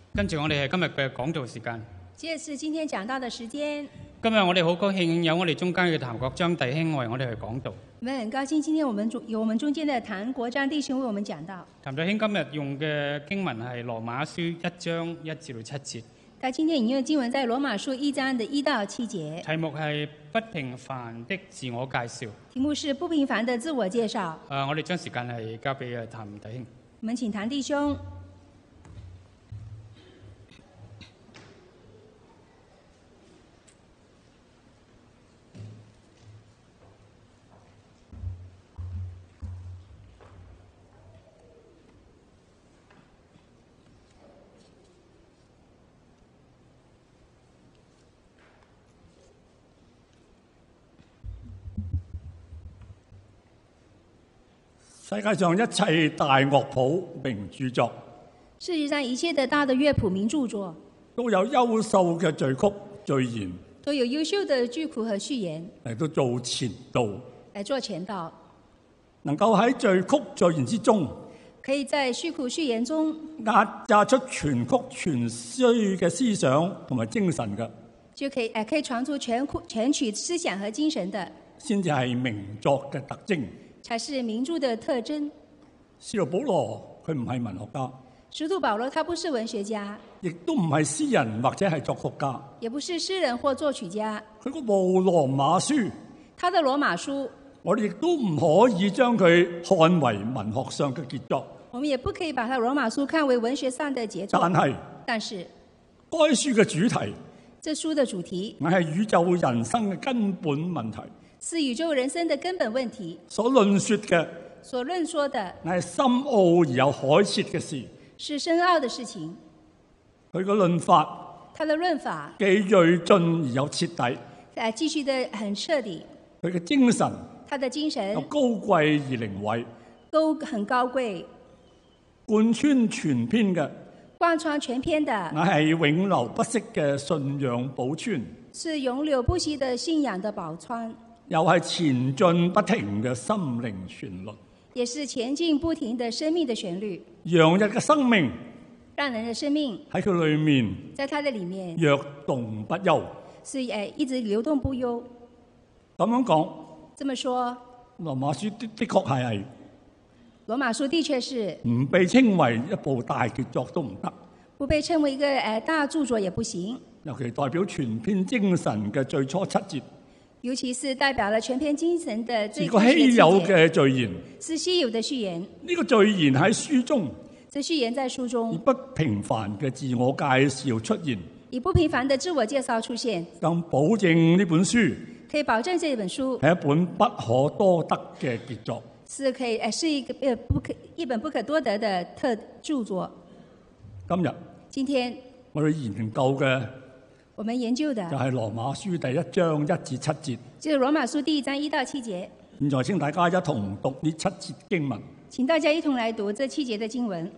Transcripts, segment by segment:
跟住我哋係今日嘅講道時間。 接着是今天講道的時間。 今日我哋好高興有我哋中間嘅譚國章弟兄為我哋去講道。 我們很高興今天有我們中間的譚國章弟兄為我們講道。 譚弟兄今日用嘅經文係羅馬書1章1至7節。 他今天引用的經文在羅馬書1章的1到7節。 題目係不平凡的自我介紹。 題目是不平凡的自我介紹。 我哋將時間係交俾譚弟兄。 我們請譚弟兄。 世界上一切大樂譜名著作， 世界上一切的大的樂譜名著作， 都有優秀嘅序曲序言， 都有優秀的句譜和序言嚟到做前導， 來做前導， 能夠喺序曲序言之中， 可以在序譜序言中壓出全曲全書嘅思想同埋精神嘅， 就可以傳出全曲思想和精神的， 先至係名作嘅特徵， 才是名著的特徵。 使徒保羅佢唔係文學家， 使徒保羅他不是文學家， 亦都唔係詩人或者係作曲家， 也不是詩人或作曲家。 佢嗰部羅馬書， 他的羅馬書， 我哋亦都唔可以將佢看為文學上嘅傑作。 我們也不可以把他羅馬書看為文學上的傑作。但是該書嘅主題， 這書的主題係宇宙人生嘅根本問題， 是宇宙人生的根本問題。 所論說嘅， 所論說的係深奧而有海切嘅事， 是深奧的事情。 佢嘅論法， 他的論法既鋭進而有徹底， 繼續得很徹底。 佢嘅精神， 他的精神又高貴而靈偉， 都很高貴。 貫穿全篇嘅， 貫穿全篇的， 係永流不息嘅信仰寶川， 是永流不息的信仰的寶川， 又係前進不停嘅心靈旋律， 也是前進不停的生命的旋律。 洋溢嘅生命， 讓人的生命喺佢裏面， 在它的裡面躍動不休， 是一直流動不休。 咁樣講， 這麼說， 羅馬書的確係羅馬書的確是唔被稱為一部大傑作都唔得， 不被稱為一個大著作也不行。 尤其代表全篇精神嘅最初7節， 尤其是代表了全篇精神的最個稀有嘅序言， 是稀有的序言。 呢個序言喺書中， 這序言在書中以不平凡嘅自我介紹出現， 以不平凡的自我介紹出現， 更保證呢本書可以保證這本書係一本不可多得嘅傑作， 是可以是一本不可多得的著作。今天我哋研究嘅， 我們研究的就係羅馬書第1章1至7節， 就是羅馬書第1章1到7節。 現在請大家一同讀呢7節經文。 請大家一同來讀這7節的經文。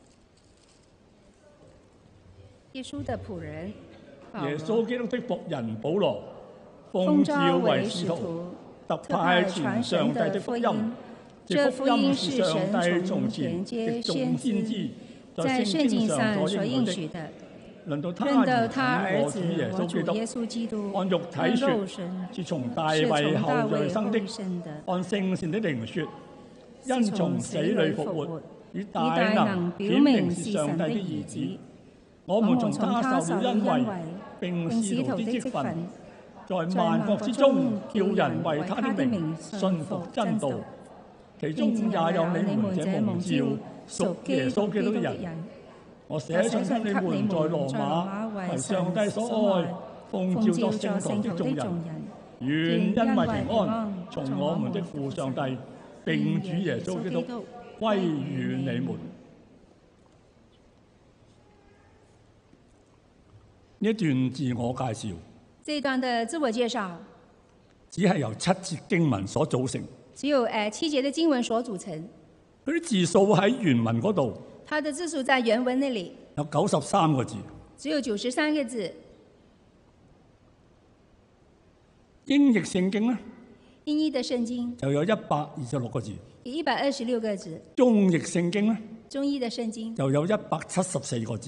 耶穌的僕人， 耶穌基督的僕人保羅，奉召為使徒，特派傳上帝的福音。這福音是上帝從前的眾先知在聖經上所應許的。論到他兒子我主耶穌基督，按肉體說，是從大衛後裔生的；按聖善的靈說，因從死裏復活，以大能顯明是上帝的兒子。我們從他受了恩惠，並使徒的職分，在萬國之中叫人為他的名信服真道。其中也有你們這蒙召屬耶穌基督的人。我寫信給你們在羅馬為上帝所愛，奉召作聖徒的眾人，願恩惠平安從我們的父上帝並主耶穌基督歸於你們。呢一段自我介紹， 這一段的自我介紹， 只係由7節經文所組成。 只有7節的經文所組成。 嗰啲字數喺原文嗰度， 它的字數在原文那裡有93個字， 只有93個字。 英譯聖經呢， 英譯的聖經就有126個字， 有126個字。 中譯聖經呢， 中譯的聖經就有174個字。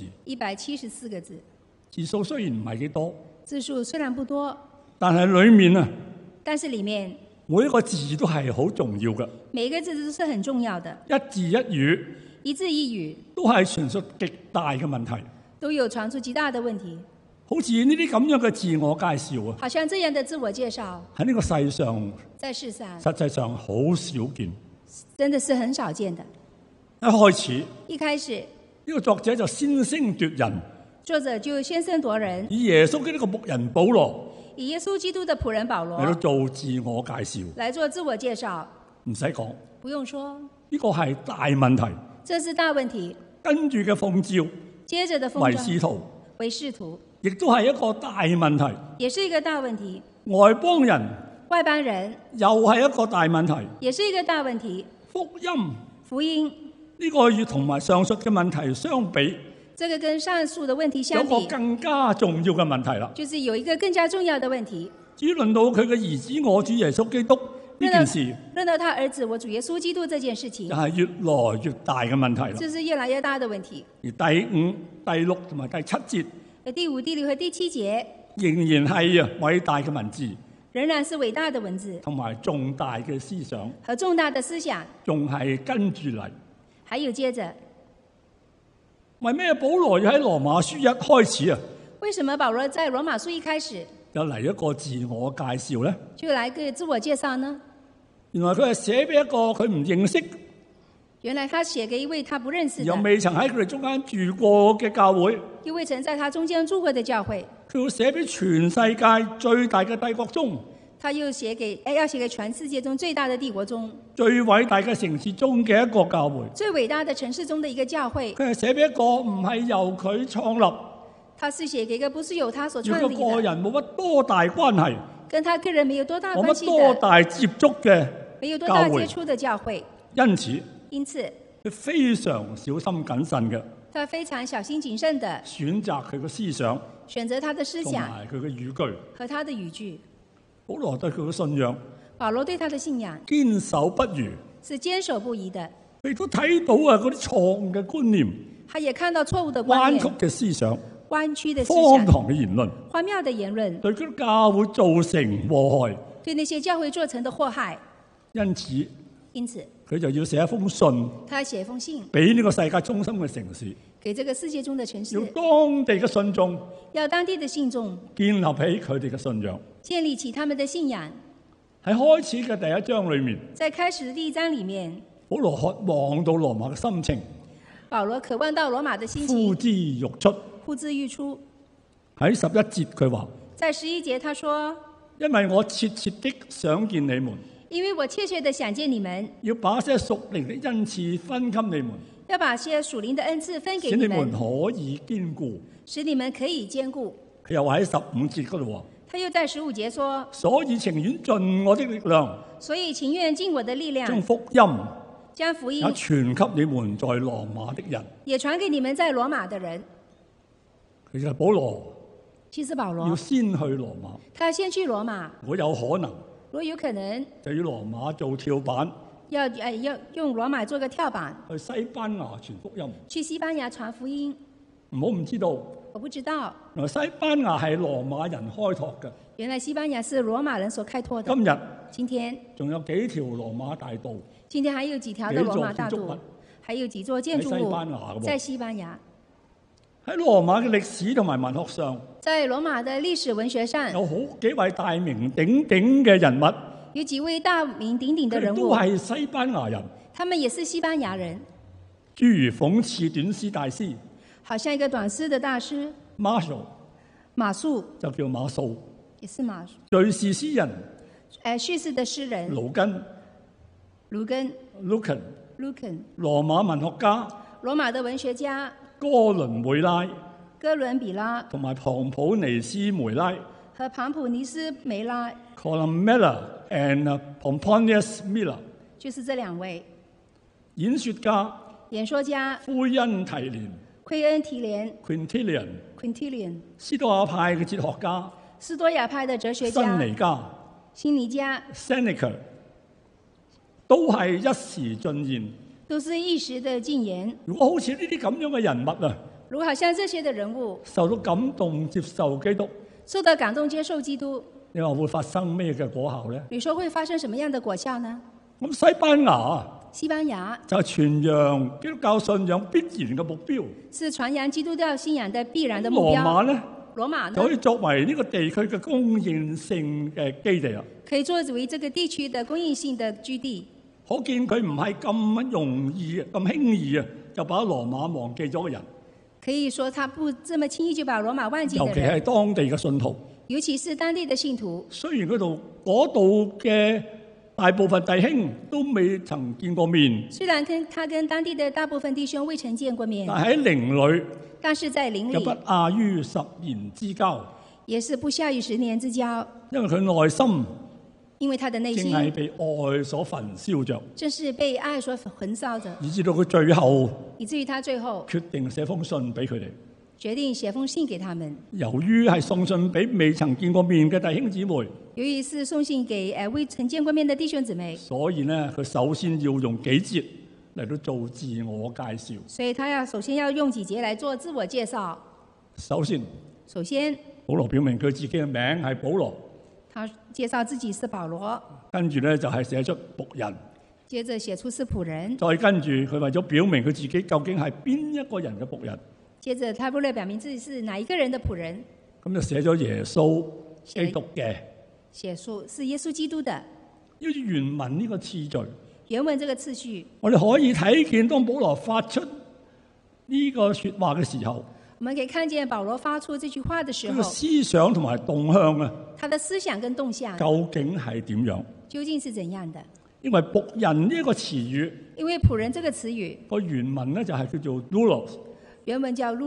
174個字， 字數雖然唔係幾多， 字數雖然不多， 但係裡面啊， 但是裡面每一個字都係好重要嘅。 每一個字都是很重要的， 一字一語， 一字一語都係傳述極大嘅問題， 都有傳出極大的問題。 好似呢啲咁樣嘅自我介紹啊， 好像這樣的自我介紹喺呢個世上， 在世上實際上好少見。 真的是很少見的。 一開始， 呢個作者就先聲奪人， 作者就先聲奪人， 以耶穌嘅呢個牧人保羅， 以耶穌基督的僕人保羅嚟到做自我介紹， 來做自我介紹， 唔使講， 不用說， 呢個係大問題。 這是大問題。 跟住嘅奉召， 接着的奉召為使徒， 亦都係一個大問題， 也是一個大問題。 外邦人又係一個大問題， 也是一個大問題。福音呢個與同埋上述嘅問題相比， 這個跟上述的問題相比， 有個更加重要嘅問題啦， 就是有一個更加重要的問題。 至於論到佢嘅兒子我主耶穌基督呢件事， 論到他兒子我主耶穌基督這件事情， 就係越來越大嘅問題啦。 這是越來越大的問題。 而第5、第6同埋第7節， 第5、第6和第7節仍然係偉大嘅文字， 仍然是偉大的文字， 同埋重大嘅思想， 和重大的思想， 仲係跟住嚟。 還有接着， 為咩保羅要喺羅馬書一開始啊？ 為什麼保羅在羅馬書一開始就嚟一個自我介紹呢？ 就來個自我介紹呢？ 原來佢係寫俾一個佢唔認識， 原來他寫給一位他不認識的， 又未曾喺佢哋中間住過嘅教會， 又未曾在他中間住過的教會。 佢要寫俾全世界最大嘅帝國中， 他又要寫給全世界中最大的帝國中， 最偉大嘅城市中嘅一個教會， 最偉大的城市中的一個教會。 佢係寫俾一個唔係由佢創立， 他是寫給一個不是由他所創立的， 與個人冇乜多大關係， 跟他個人沒有多大關係的， 冇乜多大接觸嘅， 沒有多大接觸的教會。因此佢非常小心謹慎嘅， 他非常小心謹慎的選擇佢嘅思想， 選擇他的思想同埋佢嘅語句和他的語句。 保羅對佢嘅信仰， 保羅對他的信仰堅守不渝， 是堅守不移的。 佢都睇到啊嗰啲錯誤嘅觀念， 他也看到錯誤的觀念、 彎曲嘅思想、 彎曲的思想、 荒唐嘅言論、 荒謬的言論， 對嗰啲教會造成禍害， 對那些教會造成的禍害。因此佢就要寫一封信， 他寫一封信俾呢個世界中心嘅城市， 給這個世界中的城市， 要當地嘅信眾， 要當地的信眾建立起佢哋嘅信仰， 建立起他們的信仰。 喺開始嘅第1章裏面， 在開始的第1章裡面， 保羅渴望到羅馬嘅心情， 保羅渴望到羅馬的心情， 呼之欲出。 呼之欲出。 喺11節佢話， 在11節他說， 因為我切切的想見你們， 因為我切切的想見你們， 要把些屬靈的恩賜分給你們， 要把些屬靈的恩賜分給使你你們， 們可以堅固， 使你們可以堅固。 佢又話喺15節嗰度話， 他又在15節說， 所以情願盡我的力量， 所以情願盡我的力量， 將福音也傳給你們在羅馬的人， 也傳給你們在羅馬的人。 其實保羅要先去羅馬， 他先去羅馬。 如果有可能， 就要羅馬做跳板，要用羅馬做個跳板， 去西班牙傳福音。 去西班牙傳福音。 唔好唔知道， 我不知道。 原來西班牙係羅馬人開拓嘅。 原來西班牙是羅馬人所開拓的。今天仲有幾條羅馬大道。今天還有幾條的羅馬大道，還有幾座建築物在西班牙。 喺羅馬嘅歷史同埋文學上， 在羅馬的歷史文學上， 有好幾位大名鼎鼎嘅人物， 有幾位大名鼎鼎的人物， 都係西班牙人， 他們也是西班牙人。 諸如諷刺短詩大師， 好像一個短詩的大師馬謖就叫馬謖， 也是馬謖。 敘事詩人， 敘事的詩人盧根 Lucan， 羅馬文學家， 羅馬的文學家哥倫比拉同埋龐普尼斯梅拉和龐普尼斯梅拉 Columella and Pomponius Mela， 就是這兩位演說家奎恩提連 Quintilian， 斯多亞派嘅哲學家， 斯多亞派的哲學家辛尼加 Seneca， 都係一時進言， 都是一時的禁言。 如果好似呢啲咁樣嘅人物啊， 如果好像這些的人物受到感動接受基督， 受到感動接受基督， 你話會發生咩嘅果效咧？ 你說會發生什麼樣的果效呢？ 咁西班牙就係傳揚基督教信仰必然嘅目標， 是傳揚基督教信仰的必然的目標。羅馬呢就可以作為呢個地區嘅供應性嘅基地啦。 可以作為這個地區的供應性的居地。 可見佢唔係咁容易、咁輕易啊，就把羅馬忘記咗嘅人。 可以說，他不這麼輕易就把羅馬忘記的人。 尤其係當地嘅信徒。 尤其是當地的信徒。雖然嗰度嘅大部分弟兄都未曾見過面。 雖然他跟當地的大部分弟兄未曾見過面。 但喺靈裏。 但是在靈裏。 不亞於10年之交。 也是不下於10年之交。 因為佢內心。 因為他的內心正係被愛所焚燒着， 正是被愛所焚燒着， 以至到佢最後， 以至於他最後決定寫封信俾佢哋， 決定寫封信給他們。 由於係送信俾未曾見過面嘅弟兄姊妹， 由於是送信給未曾見過面的弟兄姊妹， 所以呢，佢首先要用幾節嚟到做自我介紹。 所以他首先要用幾節嚟做自我介紹。 首先，保羅表明佢自己嘅名係保羅。 他介紹自己是保羅， 跟住咧就係寫出僕人， 接着寫出是僕人， 再跟住佢為咗表明佢自己究竟係邊一個人嘅僕人， 接着他為了表明自己是哪一個人的僕人， 咁就寫咗耶穌基督嘅， 寫出是耶穌基督的， 要原文呢個次序， 原文這個次序， 我哋可以睇見當保羅發出呢個說話嘅時候。 我們可以看見保羅發出這句話的時候， 這個思想同埋動向啊， 他的思想跟動向究竟係點樣？ 究竟是怎樣的？ 因為僕人呢一個詞語， 因為僕人這個詞語個原文咧就係叫做 doulos， 原文叫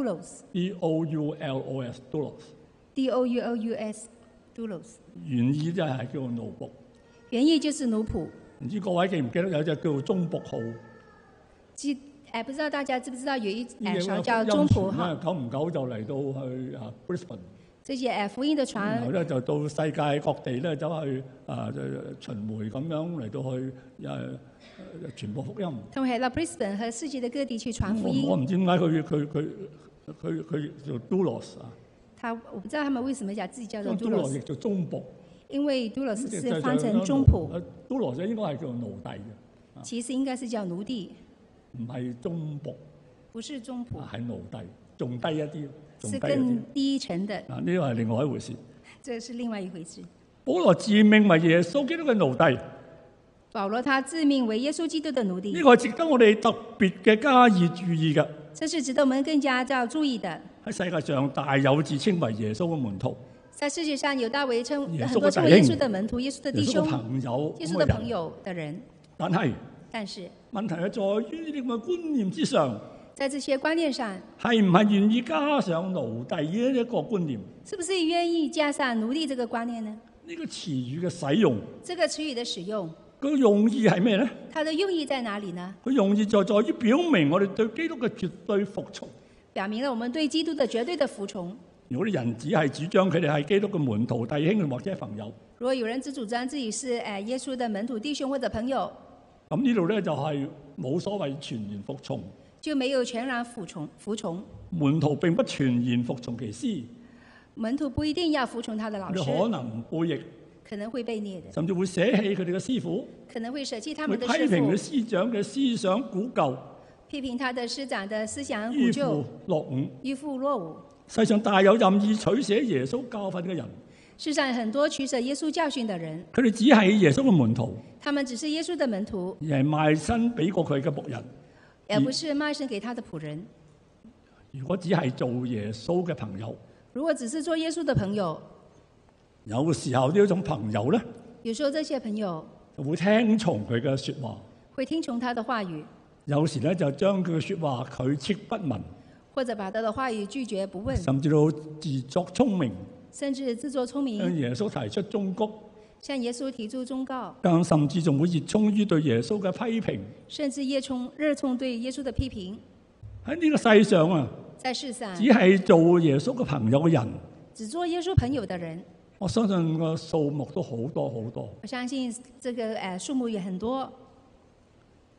doulos，doulos，doulos， 原意就係叫做奴僕， 原意就是奴僕。 唔知各位記唔記得有隻叫做中僕號？ 不知道大家知不知道有一艘叫中僕號？ 久唔久就嚟到去Brisbane。 這些福音的船， 然後咧就到世界各地咧走去巡迴咁樣嚟到去傳播福音。他們係到 Brisbane 和世界的各地去傳福音。 我唔知點解佢做 doulos 啊？ 我不知道他們為什麼自己叫做 doulos， 亦做中僕。 因為 doulos 是翻成中僕。 doulos 應該係叫做奴隸嘅。 其實應該是叫奴隸。 唔係中僕， 不是中僕， 係奴隸，仲低一啲， 是更低層的。 呢個係另外一回事。 這是另外一回事。 保羅自命為耶穌基督嘅奴隸。 保羅他自命為耶穌基督的奴隸。 呢個係值得我哋特別嘅加以注意嘅。 這是值得我們更加要注意的。 喺世界上大有自稱為耶穌嘅門徒。 在世界上有大為稱很多稱為耶穌的門徒、耶穌的弟兄、 耶穌的朋友、 耶穌的朋友的人。但是問題係在於呢啲咁嘅觀念之上， 在這些觀念上， 係唔係願意加上奴隸呢一個觀念？ 是不是願意加上奴隸這個觀念呢？ 呢個詞語嘅使用， 這個詞語的使用， 個用意係咩呢？ 它的用意在哪裡呢？ 佢用意就在於表明我哋對基督嘅絕對服從， 表明了我們對基督的絕對的服從。 如果啲人只係主張佢哋係基督嘅門徒、弟兄或者朋友， 如果有人只主張自己是耶穌的門徒、弟兄或者朋友， 咁呢度咧就係冇所謂全然服從， 就沒有全然服從。 門徒並不全然服從其師， 門徒不一定要服從他的老師， 可能背逆， 可能會背逆的， 甚至會捨棄佢哋嘅師傅， 可能會捨棄他們的師傅， 會批評佢師長嘅思想古舊， 批評他的師長的思想古舊，依附落伍。 世上大有任意取捨耶穌教訓嘅人， 世上很多取捨耶穌教訓的人， 佢哋只係耶穌嘅門徒， 他們只是耶穌的門徒， 而係賣身俾過佢嘅僕人， 而不是賣身給他的僕人。 如果只係做耶穌嘅朋友， 如果只是做耶穌的朋友， 有時候呢種朋友咧， 有時候這些朋友就會聽從佢嘅說話， 會聽從他的話語， 有時咧就將佢嘅說話拒斥不聞， 或者把他的話語拒絕不問， 甚至到自作聰明， 甚至自作聰明， 向耶穌提出忠告， 向耶穌提出忠告， 更甚至仲會熱衷於對耶穌嘅批評， 甚至熱衷對耶穌的批評。 喺呢個世上啊， 在世上只係做耶穌嘅朋友嘅人， 只做耶穌朋友的人， 我相信個數目都好多好多。 我相信這個數目也很多。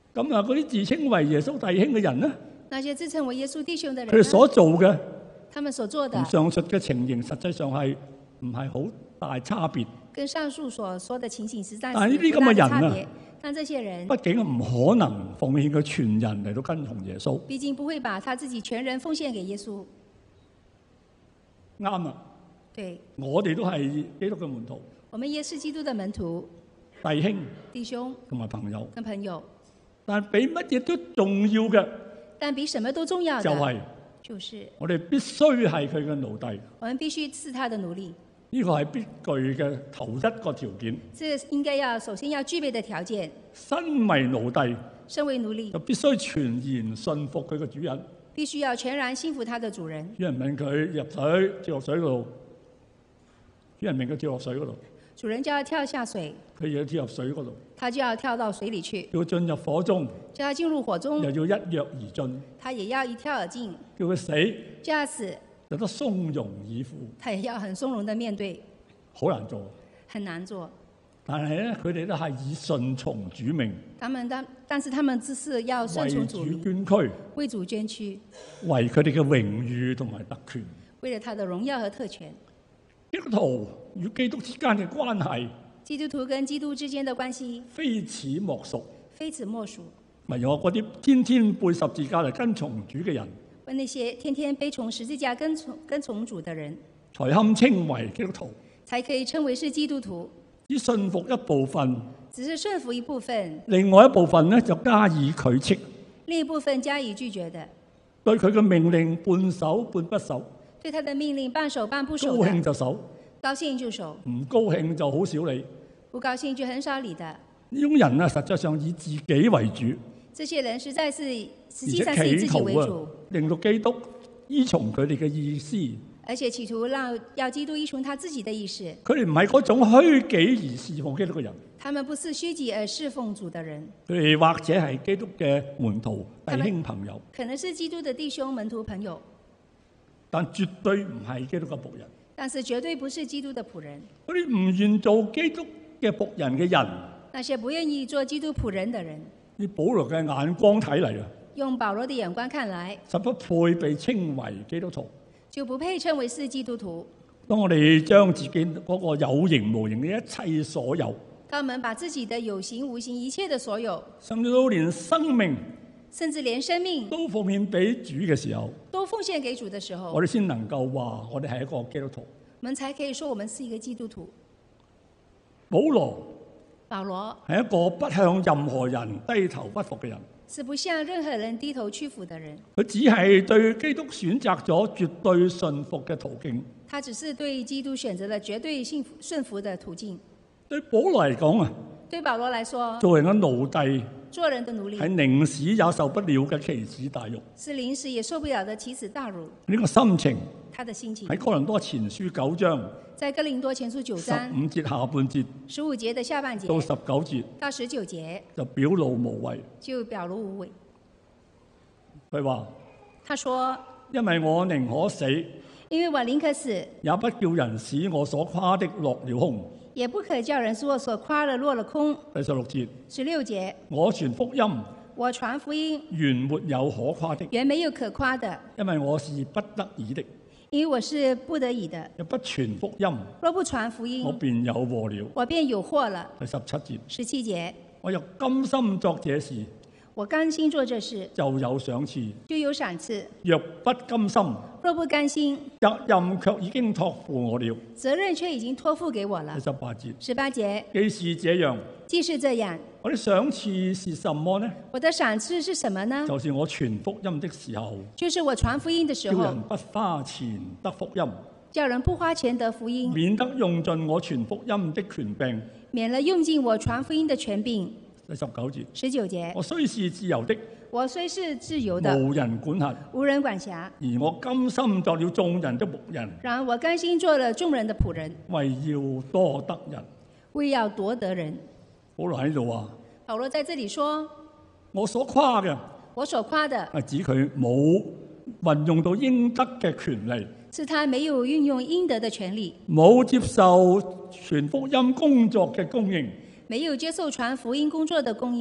咁啊，嗰啲自稱為耶穌弟兄嘅人呢？ 那些自稱為耶穌弟兄的人呢， 佢哋所做嘅， 他們所做的， 同上述嘅情形實際上係唔係好大差別。 跟上述所說的情形實在但係呢啲咁嘅人啊， 但這些人畢竟唔可能奉獻佢全人嚟到跟從耶穌。 畢竟不會把他自己全人奉獻給耶穌。 啱啊！ 對， 我哋都係基督嘅門徒。 我們也是基督的門徒，弟兄同埋朋友， 跟朋友。 但係比乜嘢都重要嘅， 但比什麼都重要的就是我哋必須係佢嘅奴隸。 我們必須是他的奴隸。 呢個係必具嘅頭一個條件。 這應該首先要具備的條件。 身為奴隸，就必須全然信服佢嘅主人。 必須要全然信服他的主人。 主人問佢入水，跳落水嗰度。主人命佢跳落水嗰度， 主人就要跳下水， 佢要跳入水嗰度， 他就要跳到水裏去， 要進入火中， 叫他進入火中， 又要一躍而進， 他也要一跳而進， 叫佢死， 叫他死， 有得從容以赴， 他也要很從容的面對， 好難做， 很難做。 但係咧，佢哋都係以順從主命， 但是他們只是要順從主命， 捐軀， 為主捐軀， 為佢哋嘅榮譽同埋特權， 為了他的榮耀和特權。 基督徒與基督之間嘅關係， 基督徒跟基督之間的關係非此莫屬， 非此莫屬。 唯有嗰啲天天背十字架嚟跟從主嘅人， 為那些天天背從十字架跟從主的人， 才堪稱為基督徒， 才可以稱為是基督徒。 只信服一部分， 只是順服一部分， 另外一部分呢就加以拒斥， 另一部分加以拒絕的， 對佢嘅命令半守半不守， 對他的命令半守半不守， 高興就守， 高興就守， 唔高興就好少理， 不高興就很少理的。 呢種人啊，實際上以自己為主， 這些人實際上是以自己為主， 令到基督依從佢哋嘅意思， 而且企圖要基督依從他自己的意思。 佢哋唔係嗰種虛己而侍奉基督嘅人， 他們不是虛己而侍奉主的人， 佢哋或者係基督嘅門徒弟兄朋友， 可能是基督的弟兄門徒朋友， 但絕對唔係基督嘅僕人。 但是絕對不是基督的僕人。 嗰啲唔願做基督嘅僕人嘅人， 那些不願意做基督僕人的人， 以保羅嘅眼光睇嚟啊， 用保羅的眼光看來， 實不配被稱為基督徒， 就不配稱為是基督徒。 當我哋將自己嗰個有形無形嘅一切所有， 當我們把自己的有形無形一切的所有， 甚至都連生命， 甚至連生命都奉獻俾主嘅時候， 都奉獻給主的時候， 我哋先能夠話我哋係一個基督徒。 我們才可以說我們是一個基督徒。 保羅係一個不向任何人低頭不服嘅人， 是不向任何人低頭屈服的人。 佢只係對基督選擇咗絕對順服嘅途徑。 他只是對基督選擇了絕對順服的途徑。 對保羅嚟講啊， 對保羅來說， 做人嘅奴隸， 做人的奴隸係寧死也受不了嘅奇恥大辱， 是寧死也受不了的奇恥大辱。 呢個心情， 他的心情喺哥林多前書9章， 在哥林多前書9章 15節下半節 ，15節的下半節到19節， 到19節就表露無遺， 就表露無遺。 佢話： 他說， 因為我寧可死， 因為我寧可死， 也不叫人使我所誇的落了空。 也不可叫人使我所誇的落了空。 第16節 ，16節， 我傳福音， 我傳福音， 原沒有可誇的， 原沒有可誇的， 因為我是不得已的， 因為我是不得已的。 若不傳福音， 若不傳福音， 我便有禍了， 我便有禍了。 第17節 ，17節， 我若甘心作這事， 我甘心做這事， 就有賞賜， 就有賞賜。 若不甘心， 若不甘心， 責任卻已經託付我了， 責任卻已經託付給我了。 第18節 ，18節， 既是這樣， 既是這樣， 我的賞賜是什麼呢？ 我的賞賜是什麼呢？ 就是我傳福音的時候， 就是我傳福音的時候， 叫人不花錢得福音， 叫人不花錢得福音， 免得用盡我傳福音的權柄， 免了用盡我傳福音的權柄。 第19節 ，19節， 我雖是自由的， 我雖是自由的， 無人管轄， 無人管轄， 而我甘心作了眾人的僕人， 然而我甘心做了眾人的僕人， 為要多得人， 為要奪得人。 保羅喺度話， 保羅在這裡說， 我所誇嘅， 我所誇的係指佢冇運用到應得嘅權利， 是他沒有運用應得的權利， 冇接受傳福音工作嘅供應， 沒有接受傳福音工作的供應，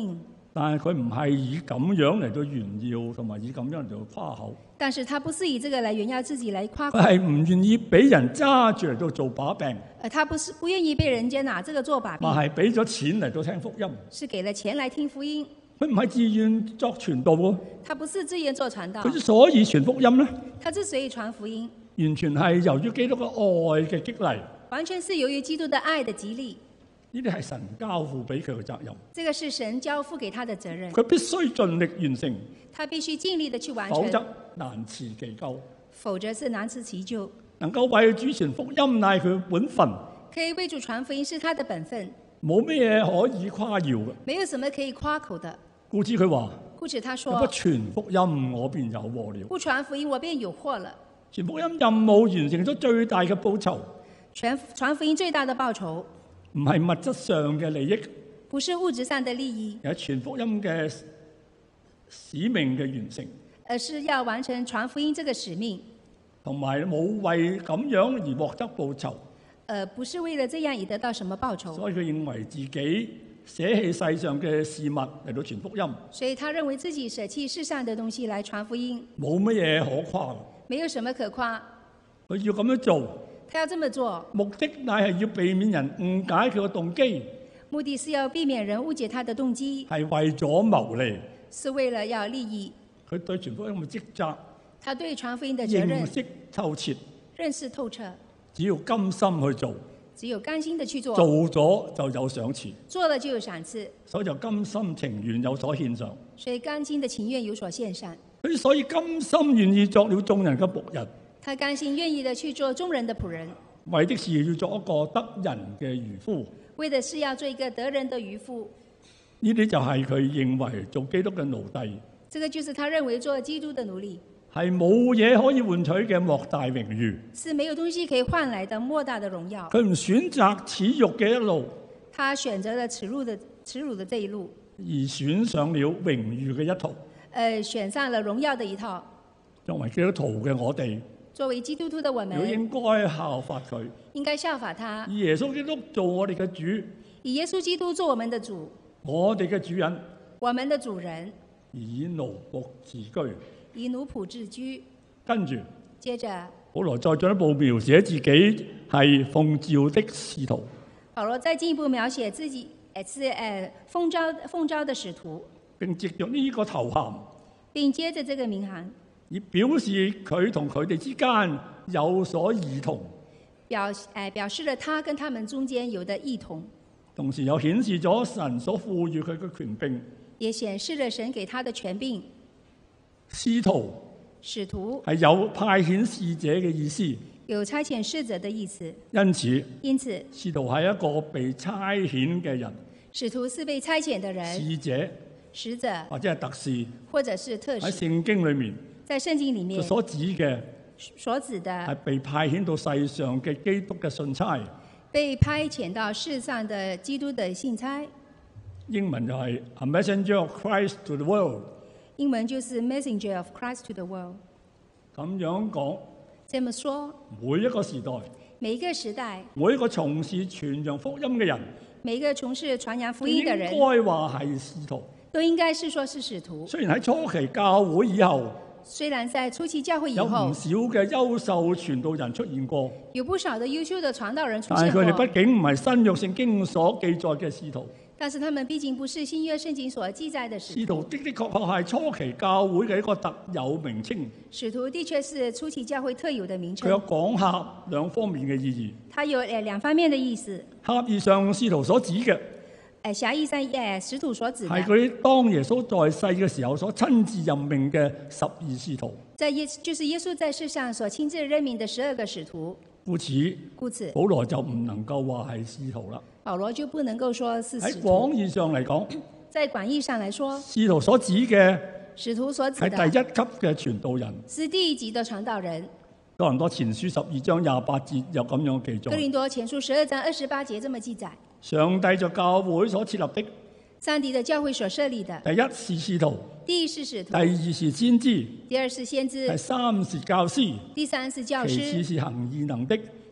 但係佢唔係以咁樣嚟到炫耀，同埋以咁樣嚟到誇口。 但是他不是以這個來炫耀自己來誇口。 佢係唔願意俾人揸住嚟到做把柄。 他不願意被人家拿這個做把柄。 但係俾咗錢嚟到聽福音。 是給了錢來聽福音。 佢唔係自願作傳道喎。 他不是自願做傳道。 佢之所以傳福音咧， 他之所以傳福音， 完全係由於基督嘅愛嘅激勵。 完全是由於基督的愛的激勵。 呢啲係神交付俾佢嘅責任。 這個是神交付給他的責任。 佢必須盡力完成。 他必須盡力的去完成。 否則難辭其咎。 否則是難辭其咎。 能夠為主傳福音乃佢本分。 可以為主傳福音是他的本分。 冇咩可以誇耀嘅。 沒有什麼可以誇口的。 故此佢話。 故此他說。 不傳福音我便有禍了。 不傳福音我便有禍了。 傳福音任務完成咗最大嘅報酬。 傳福音最大的報酬。 唔係物質上嘅利益， 不是物質上的利益， 係傳福音嘅使命嘅完成， 而是要完成傳福音這個使命， 同埋冇為咁樣而獲得報酬， 不是為了這樣而得到什麼報酬， 所以佢認為自己捨棄世上嘅事物嚟到傳福音， 所以他認為自己捨棄世上的東西來傳福音， 冇乜嘢可誇， 沒有什麼可誇， 佢要咁樣做。 他要這麼做， 目的乃係要避免人誤解佢嘅動機。 目的是要避免人誤解他的動機， 係為咗謀利， 是為了要利益。 佢對傳福音嘅職責， 他對傳福音的責任認識透徹， 認識透徹。 只要甘心去做， 只有甘心的去做， 做咗就有賞賜， 做了就有賞賜， 所以就甘心情願有所獻上。 所以甘心的情願有所獻上。 佢所以甘心願意作了眾人嘅僕人。 他甘心願意的去做眾人的僕人， 為的是要做一個得人嘅漁夫。 為的是要做一個得人的漁夫。 呢啲就係佢認為做基督嘅奴隸。 這個就是他認為做基督的奴隸。 係冇嘢可以換取嘅莫大榮譽。 是沒有東西可以換來的莫大的榮耀。 佢唔選擇恥辱嘅一路。 他選擇了恥辱的這一路， 而選上了榮譽嘅一途。 選上了榮耀的一套。 作為基督徒嘅我哋。 作為基督徒的我們， 應該效法佢， 應該效法他， 以耶穌基督做我哋嘅主， 以耶穌基督做我們的主， 我哋嘅主人， 我們的主人， 以奴僕自居， 以奴僕自居。 跟住， 接着， 保羅再進一步描寫自己係奉召的使徒。 保羅再進一步描寫自己是奉召的使徒， 並藉着呢個頭銜， 並接着這個名銜。 以表示佢同佢哋之間有所異同， 表示了他跟他們中間有的異同， 同時又顯示咗神所賦予佢嘅權柄， 也顯示了神給他的權柄。 使徒係有派遣使者嘅意思， 有差遣使者的意思。 因此，使徒係一個被差遣嘅人。 使徒是被差遣的人，使者或者係特使， 或者是特使。 喺聖經裏面， 在聖經裡面所指嘅係被派遣到世上嘅基督嘅信差， 被派遣到世上的基督的信差。 英文就係 A messenger of Christ to the world。 英文就是 Messenger of Christ to the world。 咁樣講， 這麼說， 每一個時代， 每一個時代， 每一個從事傳揚福音嘅人， 每一個從事傳揚福音嘅人， 應該話係使徒， 都應該是說是使徒。 雖然喺初期教會以後， 雖然在初期教會以後， 有唔少嘅優秀傳道人出現過， 有不少的優秀的傳道人出現過， 但係佢哋畢竟唔係新約聖經所記載嘅使徒。 但是他們畢竟不是新約聖經所記載的使徒。 使徒的確係初期教會嘅一個特有名稱。 使徒的確是初期教會特有的名稱。 佢有廣狹兩方面嘅意義。 它有兩方面的意思。 狹義上使徒所指嘅， 狹義上使徒所指嘅， 係佢當耶穌在世嘅時候所親自任命嘅12使徒。 就是耶穌在世上所親自任命的12個使徒。 故此，保羅就唔能夠話係使徒啦。 保羅就不能夠說是使徒。 喺廣義上嚟講， 在廣義上來說， 使徒所指嘅， 使徒所指的係第一級嘅傳道人， 是第一級的傳道人。 哥林多前書12章28節有咁樣記載。 哥林多前書12章28節這麼記載。 上帝在教會所設立的， 上帝的教會所設立的， 第一是使徒， 第一是使徒， 第二是先知， 第二是先知， 第三是教師， 第三是教師， 其次是行異能的，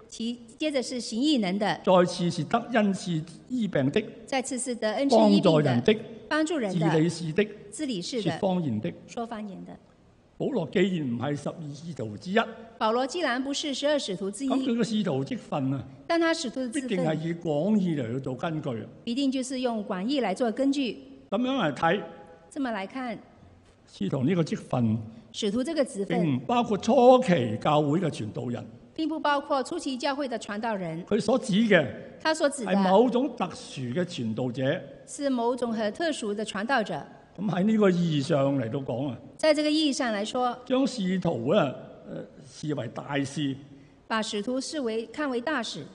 接着是行異能的， 再次是得恩賜醫病的， 再次是得恩賜醫病的，幫助人的， 治理事的， 治理事的， 說方言的， 說方言的。 保羅既然唔係12使徒之一， 保羅既然不是12使徒之一， 咁佢嘅使徒職分啊， 但他使徒的職分必定係以廣義嚟去做根據， 必定就是用廣義來做根據。 咁樣嚟睇， 這麼來看， 使徒呢個職分， 使徒這個職分並唔包括初期教會嘅傳道人， 並不包括初期教會的傳道人。 佢所指嘅， 他所指的係某種特殊嘅傳道者， 是某種很特殊的傳道者。 咁喺呢個意義上嚟到講啊， 在這個意義上來說， 將使徒啊視為大使， 把使徒看為大使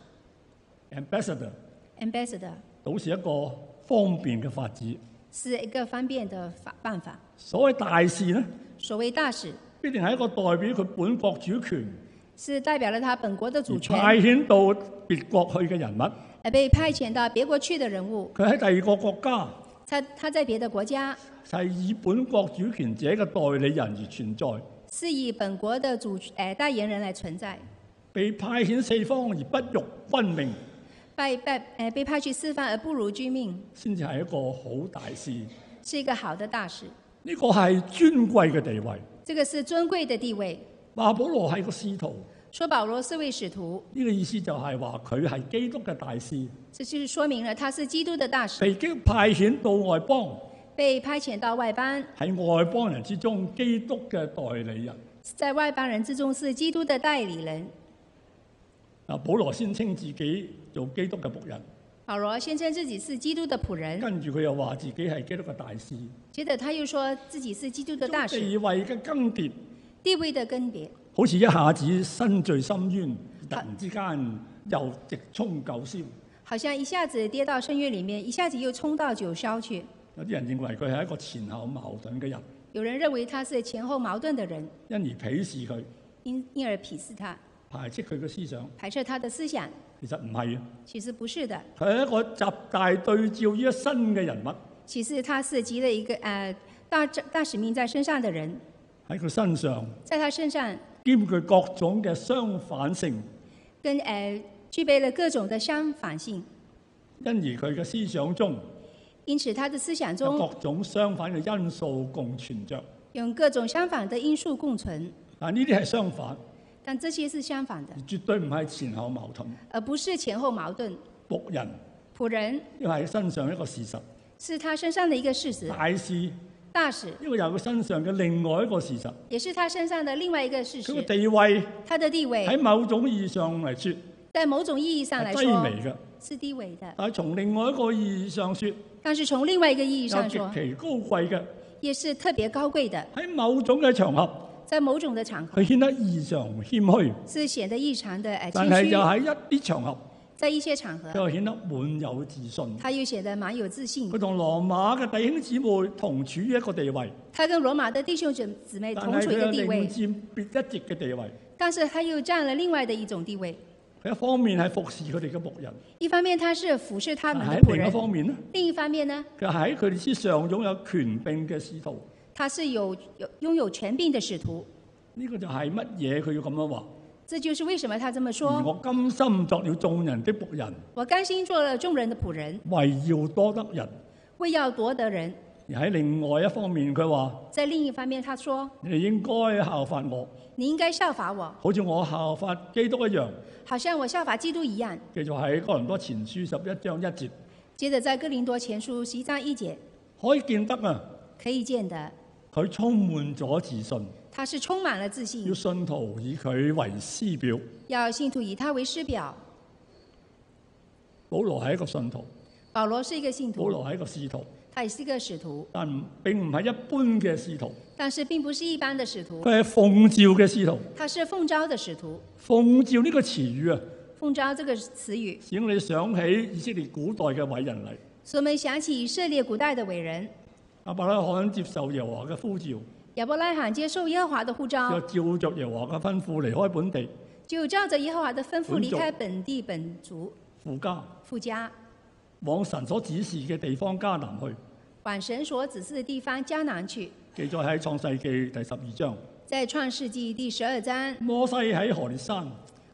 ambassador， 都是一個方便嘅法子， 是一個方便的辦法。 所謂大使呢， 所謂大使必定係一個代表佢本國主權， 是代表了他本國的主權， 派遣到別國去嘅人物， 而被派遣到別國去的人物。 佢喺第二個國家， 他在別的國家， 係以本國主權者嘅代理人而存在， 是以本國的代言人來存在， 被派遣四方而不辱君命， 被派去四方而不辱君命， 先至係一個好大使， 是一個好的大使。 呢個係尊貴嘅地位， 這個是尊貴的地位。 話保羅係個使徒， 說保羅是位使徒， 呢個意思就係話佢係基督嘅大使， 這就是說明了他是基督的大使， 被派遣到外邦， 被派遣到外邦， 喺外邦人之中基督嘅代理人， 在外邦人之中是基督的代理人。 保羅先稱自己做基督嘅僕人， 保羅先稱自己是基督的僕人， 跟住佢又話自己係基督嘅大使， 接着他又說自己是基督的大使。 地位嘅更迭， 地位的更迭， 好似一下子身墜深淵，突然之間又直衝九霄， 好像一下子跌到深淵裡面，一下子又衝到九霄去。 有啲人認為佢係一個前後矛盾嘅人， 有人認為他是前後矛盾的人， 因而鄙視佢， 因而鄙視他， 排斥佢嘅思想， 排斥他的思想。 其實唔係啊， 其實不是的， 佢係一個集大對照於一身嘅人物。 其實他是集了一個大使命在身上的人， 喺佢身上， 在他身上兼具各種嘅相反性， 跟具備了各種的相反性。 因而佢嘅思想中， 因此他的思想中有各種相反嘅因素共存着， 用各種相反的因素共存。 但呢啲係相反， 但這些是相反的， 絕對唔係前後矛盾， 而不是前後矛盾。僕人， 因為喺身上一個事實， 是他身上的一個事實。大使， 呢個又係佢身上嘅另外一個事實， 也是他身上的另外一個事實。 佢嘅地位， 他的地位喺某種意義上嚟說， 在某種意義上來說， 低微嘅， 是低微的。 但係從另外一個意義上說， 但是從另外一個意義上說， 有極其高貴嘅， 也是特別高貴的。 喺某種嘅場合， 在某種的場合， 佢顯得異常謙虛， 是顯得異常的謙虛。 但係又喺一啲場合， 在一些場合， 佢又顯得滿有自信。 他又顯得滿有自信。 佢同羅馬嘅弟兄姊妹同處於一個地位， 他跟羅馬的弟兄姊妹同處一個地位， 但係佢又佔別一席嘅地位。 但是他又佔了另外的一種地位。 佢一方面係服侍佢哋嘅僕人， 一方面他是服侍他們的僕人， 另一方面呢？ 另一方面呢？ 佢喺佢哋之上擁有權柄嘅使徒。 他是擁有權柄的使徒。 呢個就係乜嘢？佢要咁樣話。 這就是為什麼他這麼說。 我甘心作了眾人的僕人。 我甘心做了眾人的僕人。 為要多得人。 為要多得人。 而喺另外一方面，佢話。 在另一方面，他說。 你哋應該效法我。 你應該效法我。 好似我效法基督一樣。 好像我效法基督一樣。 繼續喺哥林多前書11章1節。 接着在哥林多前書11章1節。 可以見得啊。 可以見得。 佢充滿咗自信。 他是充滿了自信。 要信徒以佢為師表。 要信徒以他為師表。 保羅係一個信徒。 保羅是一個信徒。 保羅係一個使徒。 他也是一個使徒。 但並唔係一般嘅使徒。 但是並不是一般的使徒。 佢係奉召嘅使徒。 他是奉召的使徒。 奉召呢個詞語啊。 奉召這個詞語。 使我哋想起以色列古代嘅偉人嚟。 使我們想起以色列古代的偉人。 亞伯拉罕接受耶和華嘅呼召。 亞伯拉罕接受耶和華的呼召， 就照着耶和華嘅吩咐離開本地， 就照着耶和華的吩咐離開本地本族，父家， 往神所指示嘅地方迦南去， 往神所指示的地方迦南去。 記載喺創世記第12章。 在創世記第12章， 摩西喺何烈山，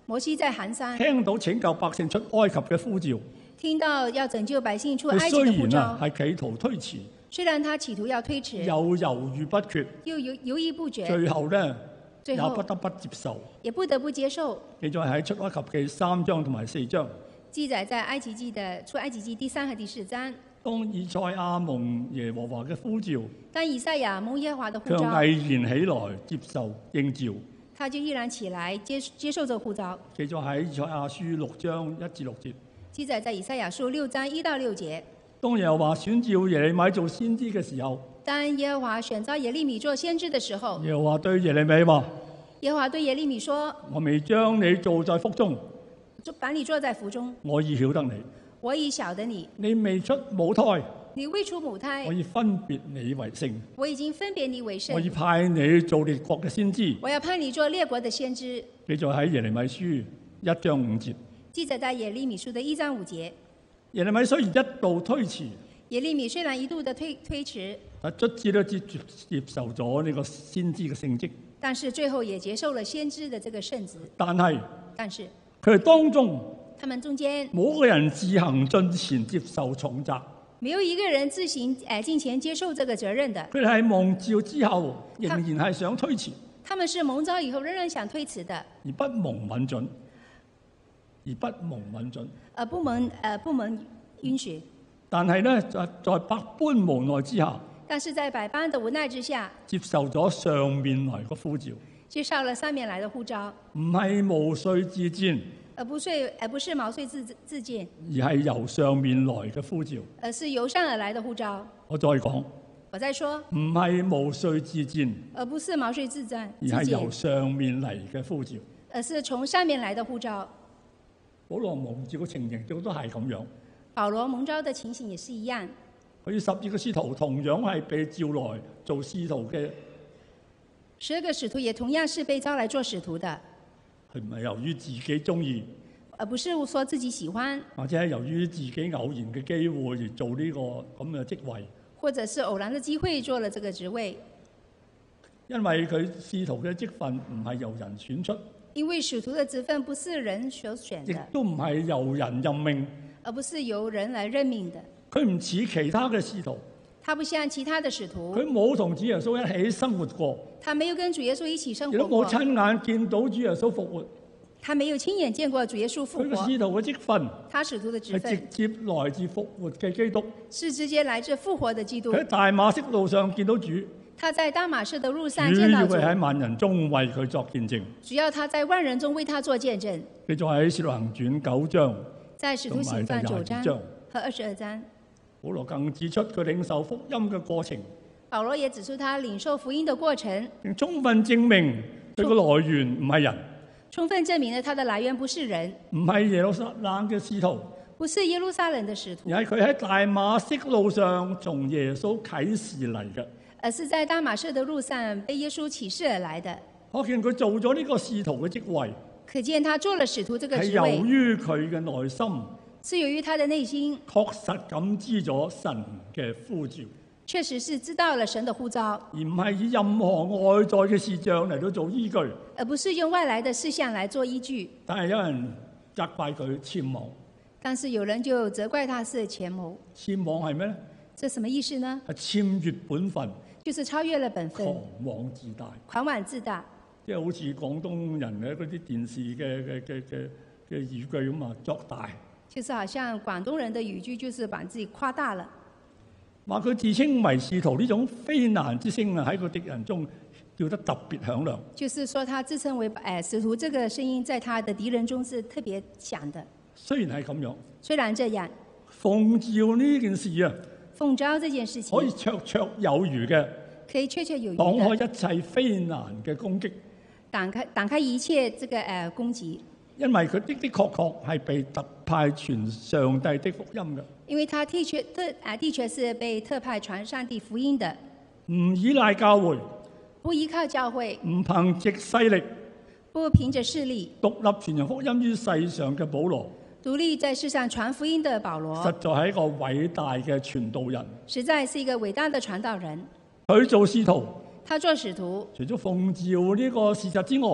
摩西在寒山聽到拯救百姓出埃及嘅呼召， 聽到要拯救百姓出埃及佢的呼召， 雖然係企圖推遲， 雖然他企圖要推遲， 又猶豫不決， 又猶豫不決， 最後呢， 最後也不得不接受。 也不得不接受。 記載喺出埃及記3章同埋4章。 記載在埃及記的出埃及記第3和第4章。 當以賽亞蒙耶和華嘅呼召， 當以賽亞蒙耶和華的呼卻召， 毅然起來接受應召。 他就毅然起來接受這個呼召。 記載喺以賽亞書6章1至6節。 記載在以賽亞書6章1到6節。 當耶和華選召耶利米做先知嘅時候， 當耶和華選召耶利米做先知的時候， 耶和華對耶利米話： 耶和華對耶利米說： 我未將你造在腹中， 就把你做在腹中， 我已曉得你。 我已曉得你， 你未出母胎， 你未出母胎， 我已分別你為聖。 我已經分別你為聖。 我已派你做列國嘅先知。 我要派你做列國的先知。 記載喺耶利米書1章5節。 記載在耶利米書的1章5節。 耶利米雖然一度推遲， 耶利米雖然一度的推遲， 但卒之都接受咗呢個先知嘅聖職。 但是最後也接受了先知的這個聖職。 但係佢哋當中， 他們中間冇一個人自行進前接受重責， 沒有一個人自行進前接受這個責任的。 佢哋係蒙召之後，仍然係想推遲。 他們是蒙召以後仍然想推遲的， 而不蒙允准， 不蒙允許。 但係咧，在百般無奈之下， 但是在百般的無奈之下， 接受咗上面來個呼召， 接受了上面來的呼召， 唔係毛遂自薦， 而不是毛遂自薦， 而係由上面來嘅呼召， 而是由上而來的呼召。 我再講， 我再說， 唔係毛遂自薦， 而不是毛遂自薦， 而係由上面嚟嘅呼召， 而是從上面來的呼召。 保羅蒙召嘅情形都係咁樣。 保羅蒙召的情形也是一樣。 佢12個使徒同樣係被召來做使徒嘅。 12個使徒也同樣是被召來做使徒的。 係唔係由於自己中意， 而不是說自己喜歡， 或者係由於自己偶然嘅機會而做呢個咁嘅職位， 或者是偶然的機會做了這個職位？ 因為佢使徒嘅職分唔係由人選出， 因為使徒的職分不是人所選的， 亦都唔係由人任命， 而不是由人來任命的。 佢唔似其他嘅使徒， 他不像其他的使徒， 佢冇同主耶穌一起生活過， 他沒有跟主耶穌一起生亦都活過， 冇親眼見到主耶穌復活， 他沒有親眼見過主耶穌復佢嘅活。 使徒嘅職分， 他使徒的職係分直接來自復活嘅基督， 是直接來自復活的基督。 佢喺大馬色路上見到主， 他在大馬士的路上主見到主， 要會喺萬人中為佢作見證。 主要他在萬人中為他做見證。 記載喺《使徒行傳》9章， 在使徒行傳9章和22章。 保羅更指出佢領受福音嘅過程， 保羅也指出他領受福音的過程， 並充分證明佢個來源唔係人， 充分證明了他的來源不是人， 唔係耶路撒冷嘅使徒， 不是耶路撒冷的使徒， 而係佢喺大馬色路上從耶穌啟示嚟嘅， 而是在大馬士的路上被耶穌啟示而來的。 可見佢做咗呢個使徒嘅職位， 可見他做了使徒這個職係位， 由於佢嘅內心是由於他的內心確實感知咗神嘅呼召， 確實是知道了神的呼召， 而唔係以任何外在嘅事象嚟到做依據。 而不是用外來的事項來做依據。 但係有人責怪佢僭妄， 但是有人就責怪他是潛謀。 僭妄係咩咧？ 這什麼意思呢？ 係僭越本分， 就是超越了本分， 狂妄自大。 狂妄自大， 即係好似廣東人嘅嗰啲電視嘅語句咁啊，作大。 就是好像廣東人的語句，就是把自己誇大了。 話佢自稱為使徒呢種非難之聲啊，喺個敵人中叫得特別響亮。 就是說，他自稱為使徒，這個聲音在他的敵人中是特別響的。 雖然係咁樣， 雖然這樣， 奉召呢件事啊， 奉召這件事情可以綽綽有餘嘅， 可以綽綽有餘擋開的一切非難嘅攻擊。 擋開一切這個攻擊。 因為佢的確係被特派傳上帝的福音嘅， 因為他的確是被特派傳上帝福音的， 唔依賴教會， 不依靠教會， 唔憑藉勢力， 不憑着勢力， 獨立傳揚福音於世上嘅保羅， 獨立在世上傳福音的保羅， 實在係一個偉大嘅傳道人， 實在是一個偉大的傳道人。 佢做使徒， 他做使徒， 除咗奉召呢個事實之外，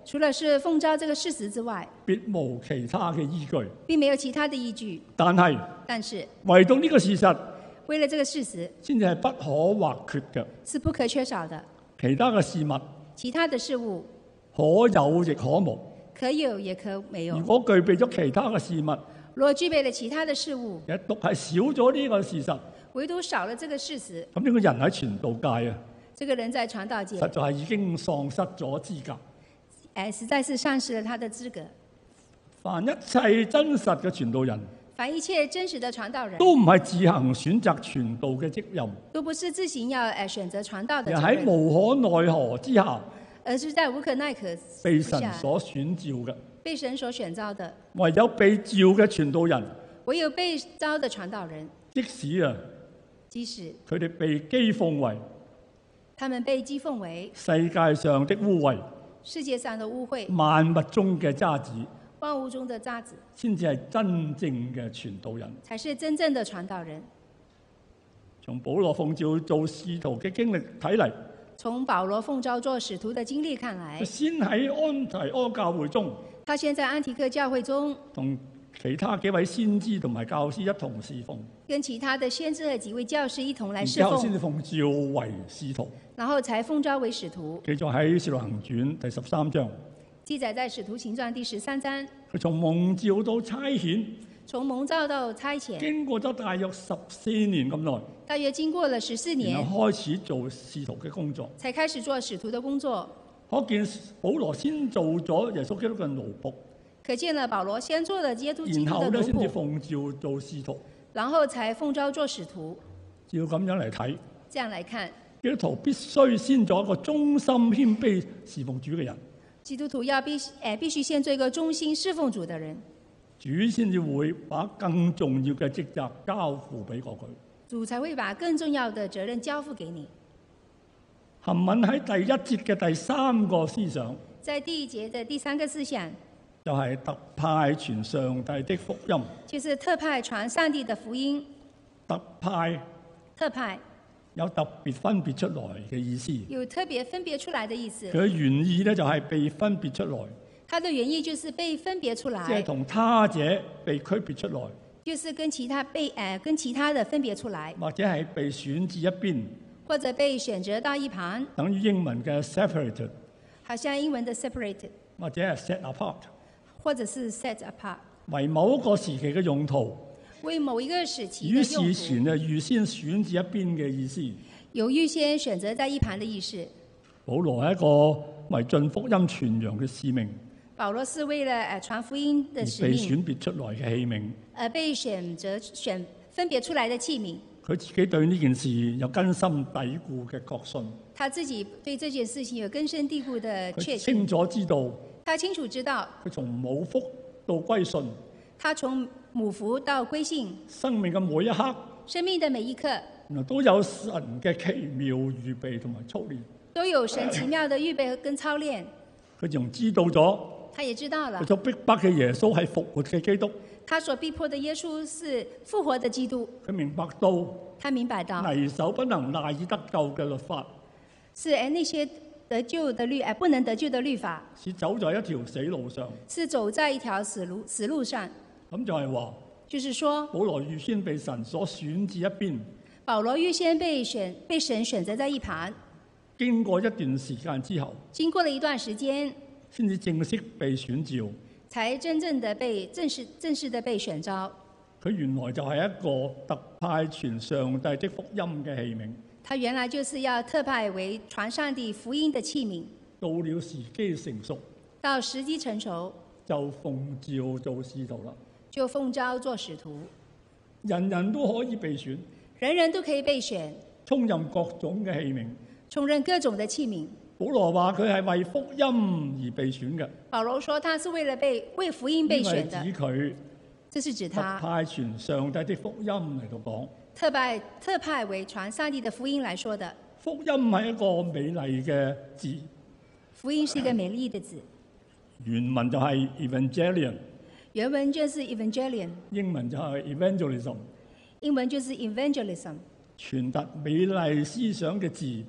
除了是奉召這個事實之外， 別無其他嘅依據， 並沒有其他的依據。 但是唯獨呢個事實， 為了這個事實， 先至係不可或缺嘅， 是不可缺少的。 其他嘅事物， 其他的事物可有亦可無， 可有也可沒有。 如果具備咗其他嘅事物， 如果具備了其他的事物， 唯獨係少咗呢個事實， 唯獨少了這個事實， 咁呢個人喺傳道界啊， 這個人在傳道界實在係已經喪失咗資格。 實在是喪失了他的資格。 凡一切真實嘅傳道人， 凡一切真實的傳道人， 都唔係自行選擇傳道嘅職任， 都不是自行要選擇傳道的責任， 喺無可奈何之下， 而是在無可奈何被神所選召嘅， 被神所選召的。 唯有被召嘅傳道人， 唯有被召的傳道人， 即使佢哋被譏諷為， 他們被譏諷為世界上的污穢， 世界上的污穢， 萬物中嘅渣子， 萬物中的渣子， 先至係真正嘅傳道人， 才是真正的傳道人。 從保羅奉召做使徒嘅經歷睇嚟， 從保羅奉召做使徒的經歷看來， 先喺安提阿教會中， 他先在安提柯教會中同其他幾位先知同埋教師一同侍奉， 跟其他的先知和幾位教師一同來侍奉， 然後先至奉召為使徒， 然後才奉召為使徒。 記載喺《使徒行傳》第13章， 記載在《使徒行傳》第13章。 佢從蒙召到差遣， 從蒙召到差遣， 經過咗大約14年咁耐， 大約經過了14年， 然後開始做使徒嘅工作， 才開始做使徒的工作。 可見保羅先做咗耶穌基督嘅奴僕， 可見了保羅先做了耶穌基督的奴僕， 然後咧先至奉召做使徒， 然後才奉召做使徒。 照咁樣嚟睇， 這樣來看， 基督徒必須先做一個忠心謙卑侍奉主嘅人。 基督徒要必須先做一個忠心侍奉主的人， 主先至會把更重要嘅職責交付俾過佢。 主才會把更重要的責任交付給你。 含蘊喺第一節嘅第三個思想， 在第一節的第三個思想， 就係特派傳上帝的福音， 就是特派傳上帝的福音。 特派有特別分別出來嘅意思， 有特別分別出來的意思。 佢嘅原意咧就係被分別出來， 它的原意就是被分別出來， 即係同他者被區別出來， 就是跟其他的分別出來， 或者係被選至一邊， 或者被選擇到一旁， 等於英文嘅 separated， 好像英文的 separated， 或者係 set apart， 或者是 set apart， 為某一個時期嘅用途， 為某一個時期與的用途， 事前嘅預先選至一邊嘅意思。 有預先選擇在一旁的意思。 保羅係一個為盡福音傳揚嘅使命， 保羅是為了傳福音的使命， 被選別出來嘅器皿， 而被分別出來的器皿。 佢自己對呢件事有根深蒂固嘅確信， 他自己對這件事情有根深蒂固的確信。 清楚知道， 他清楚知道， 佢從母腹到歸信， 他從母腹到歸信， 生命嘅每一刻， 生命的每一刻， 原來都有神嘅奇妙預備同埋操練， 都有神奇妙的預備跟操練。 佢仲知道咗， 他也知道了， 佢所逼迫嘅耶穌係復活嘅基督， 他所逼迫的耶穌是復活的基督。 佢明白到， 他明白到， 泥手不能賴以得救嘅律法， 是那些得救的不能得救的律法， 是走在一條死路上， 是走在一條死路上。 咁就係話， 就是說， 保羅預先被神所選至一邊， 保羅預先被神選擇在一旁， 經過一段時間之後， 經過了一段時間， 先至正式被選召， 才真正的正式的被選召。 佢原來就係一個特派傳上帝的福音嘅器皿， 他原來就是要特派為傳上帝福音的器皿。 到了時機成熟， 到時機成熟， 就奉召做使徒啦。 就奉召做使徒， 人人都可以被選， 人人都可以被選， 充任各種嘅器皿， 充任各種的器皿。 保羅話佢係為福音而被選嘅。 保羅說他是為福音被選的， 指佢， 這是指他特派傳上帝的福音嚟到講， 特派為傳上帝的福音來說的。 福音係一個美麗嘅字， 福音是一個美麗的字， 原文就係 evangelion。 原文就是 evangelion， 英文就係 evangelism， 英文就是 evangelism， 傳達美麗思想嘅字，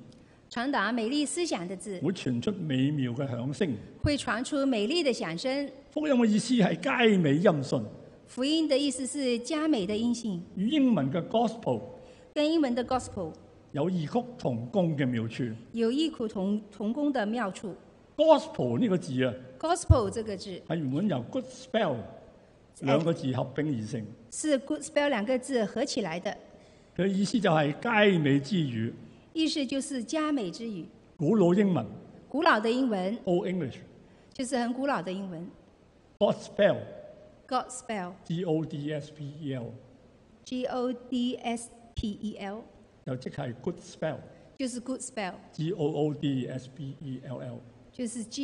傳達美麗思想的字， 會傳出美妙嘅響聲， 會傳出美麗的響聲。 福音嘅意思係佳美音訊， 福音的意思是佳美的音訊， 與英文嘅 gospel 跟英文的 gospel 有異曲同工嘅妙處。 有異曲同工的妙處。 gospel 呢個字啊 ，gospel 這個字係原本由 good spell 兩個字合併而成， 是 good spell 兩個字合起來的。 佢意思就係佳美之語， 意思就是佳美之語。 古老英文， 古老的英文 Old English， 就是很古老的英文。 gospel Gospel G-O-D-S-P-E-L G-O-D-S-P-E-L 又即係 good spell 就是 good spell G-O-O-D-S-P-E-L-L 就是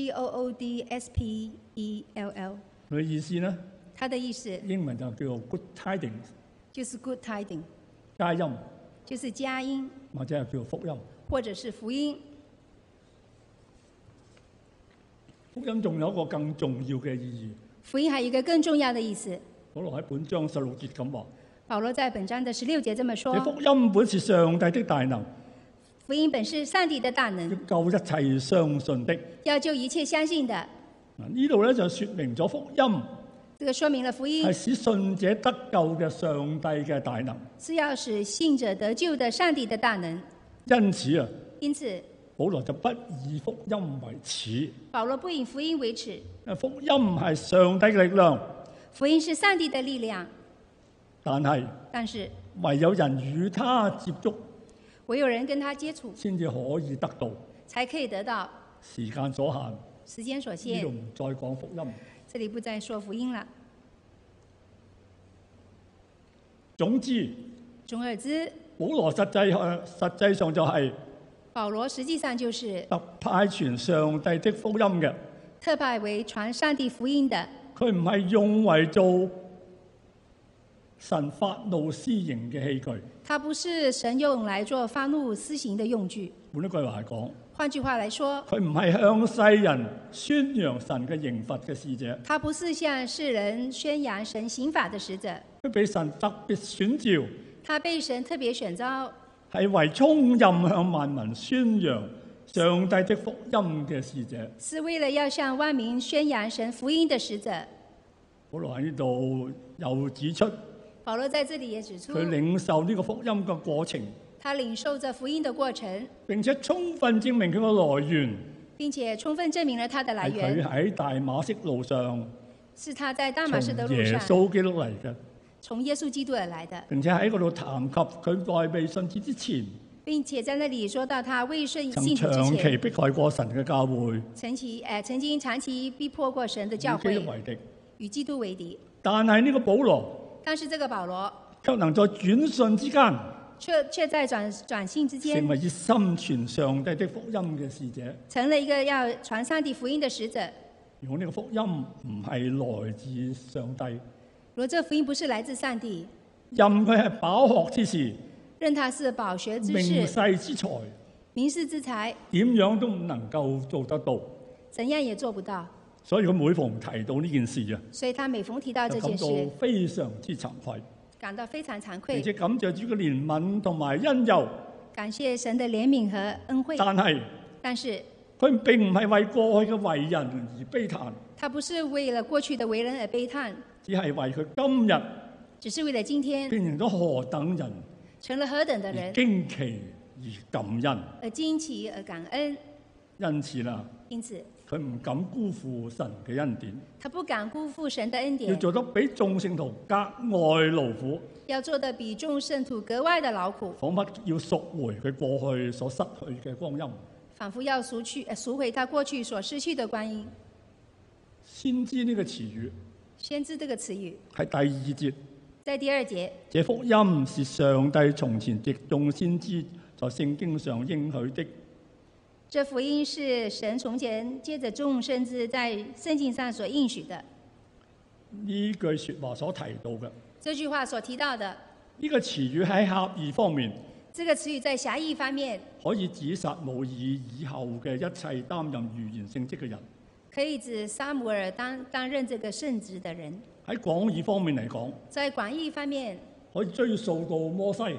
G-O-O-D-S-P-E-L-L 佢嘅意思呢？ 它的意思英文就叫做 good tidings， 就是 good tiding， 佳音， 就是佳音， 或者係叫做福音。 或者是福音。 福音仲有一個更重要嘅意義。 福音還有一個更重要的意思。 保羅喺本章16節咁話。 保羅在本章的16節這麼說： 福音本是上帝的大能， 福音本是上帝的大能， 要救一切相信的。 要救一切相信的。 呢度咧就說明咗福音。 這個說明了福音係使信者得救嘅上帝嘅大能， 是要使信者得救的上帝的大能。 因此，保羅就不以福音為恥。 保羅不以福音為恥。 福音係上帝嘅力量， 福音是上帝的力量。 但是唯有人與他接觸， 唯有人跟他接觸， 先至可以得到， 才可以得到。 時間所限， 時間所限， 呢度唔再講福音。 這裡不再說福音了。 總之，保羅實際上就係保羅實際上就是特派傳上帝的福音嘅， 特派為傳上帝福音的。 佢唔係用為做神發怒施刑嘅器具。 它不是神用來做發怒施行的用具。 換一句話嚟講， 換句話來說， 佢唔係向世人宣揚神嘅刑罰嘅使者。 他不是向世人宣揚神刑法的使者。 佢被神特別選召。 他被神特別選召， 係為充任向萬民宣揚上帝的福音嘅使者。 是為了要向萬民宣揚神福音的使者。 保羅喺呢度又指出， 保羅在這裡也指出， 佢領受呢個福音嘅過程。 他領受着福音的過程， 並且充分證明佢嘅來源， 並且充分證明了他的來源。 係佢喺大馬色路上， 是他在大馬色的路上， 從耶穌基督嚟嘅， 從耶穌基督而來的。 並且喺嗰度談及佢在未信主之前， 並且在那裡說到他未信主之前， 曾長期迫害過神嘅教會， 曾經長期逼迫過神的教會，與基督為敵。 但係呢個保羅， 但是這個保羅卻能在轉瞬之間， 卻在轉性之間， 成為熱心傳上帝的福音嘅使者， 成了一個要傳上帝福音的使者。 如果呢個福音唔係來自上帝， 如果這福音不是來自上帝， 任佢係飽學之士， 任他是飽學之士、 名世之財、 名士之財， 點樣都唔能夠做得到， 怎樣也做不到。 所以佢每逢提到呢件事啊， 所以他每逢提到這件事， 感到非常之慚愧， 感到非常慚愧， 並且感謝主嘅憐憫同埋恩佑， 感謝神的憐憫和恩惠。但是佢並唔係為過去嘅為人而悲嘆， 他不是為了過去的為人而悲嘆， 只係為佢今日， 只是為了今天變成咗何等人， 成了何等的人， 驚奇而感恩， 而驚奇而感恩。 因此佢唔敢辜負神嘅恩典， 他不敢辜負神的恩典， 要做得比眾聖徒格外勞苦， 要做得比眾聖徒格外的勞苦， 彷彿要贖回佢過去所失去嘅光陰， 仿佛要贖回他過去所失去的光陰。 先知呢個詞語， 先知這個詞語係第2節， 在第2節， 這福音是上帝從前藉眾先知在聖經上應許的。 這福音是神從前借着眾先知在聖經上所應許的。 呢句說話所提到嘅， 這句話所提到的， 呢個詞語喺狹義方面， 這個詞語在狹義方面可以指撒母耳以後嘅一切擔任預言聖職嘅人， 可以指撒母耳擔任這個聖職的人。 喺廣義方面嚟講， 在廣義方面可以追溯到摩西，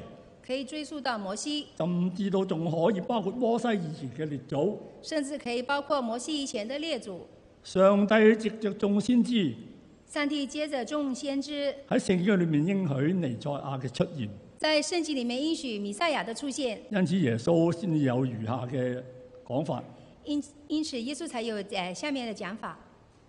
可以追溯到摩西， 甚至到仲可以包括摩西以前嘅列祖， 甚至可以包括摩西以前的列祖。 上帝藉着眾先知， 上帝接着眾先知喺聖經裏面應許彌賽亞嘅出現， 在聖經裏面應許彌賽亞的出現， 因此耶穌先至有餘下嘅講法。 因此耶穌才有下面的講法。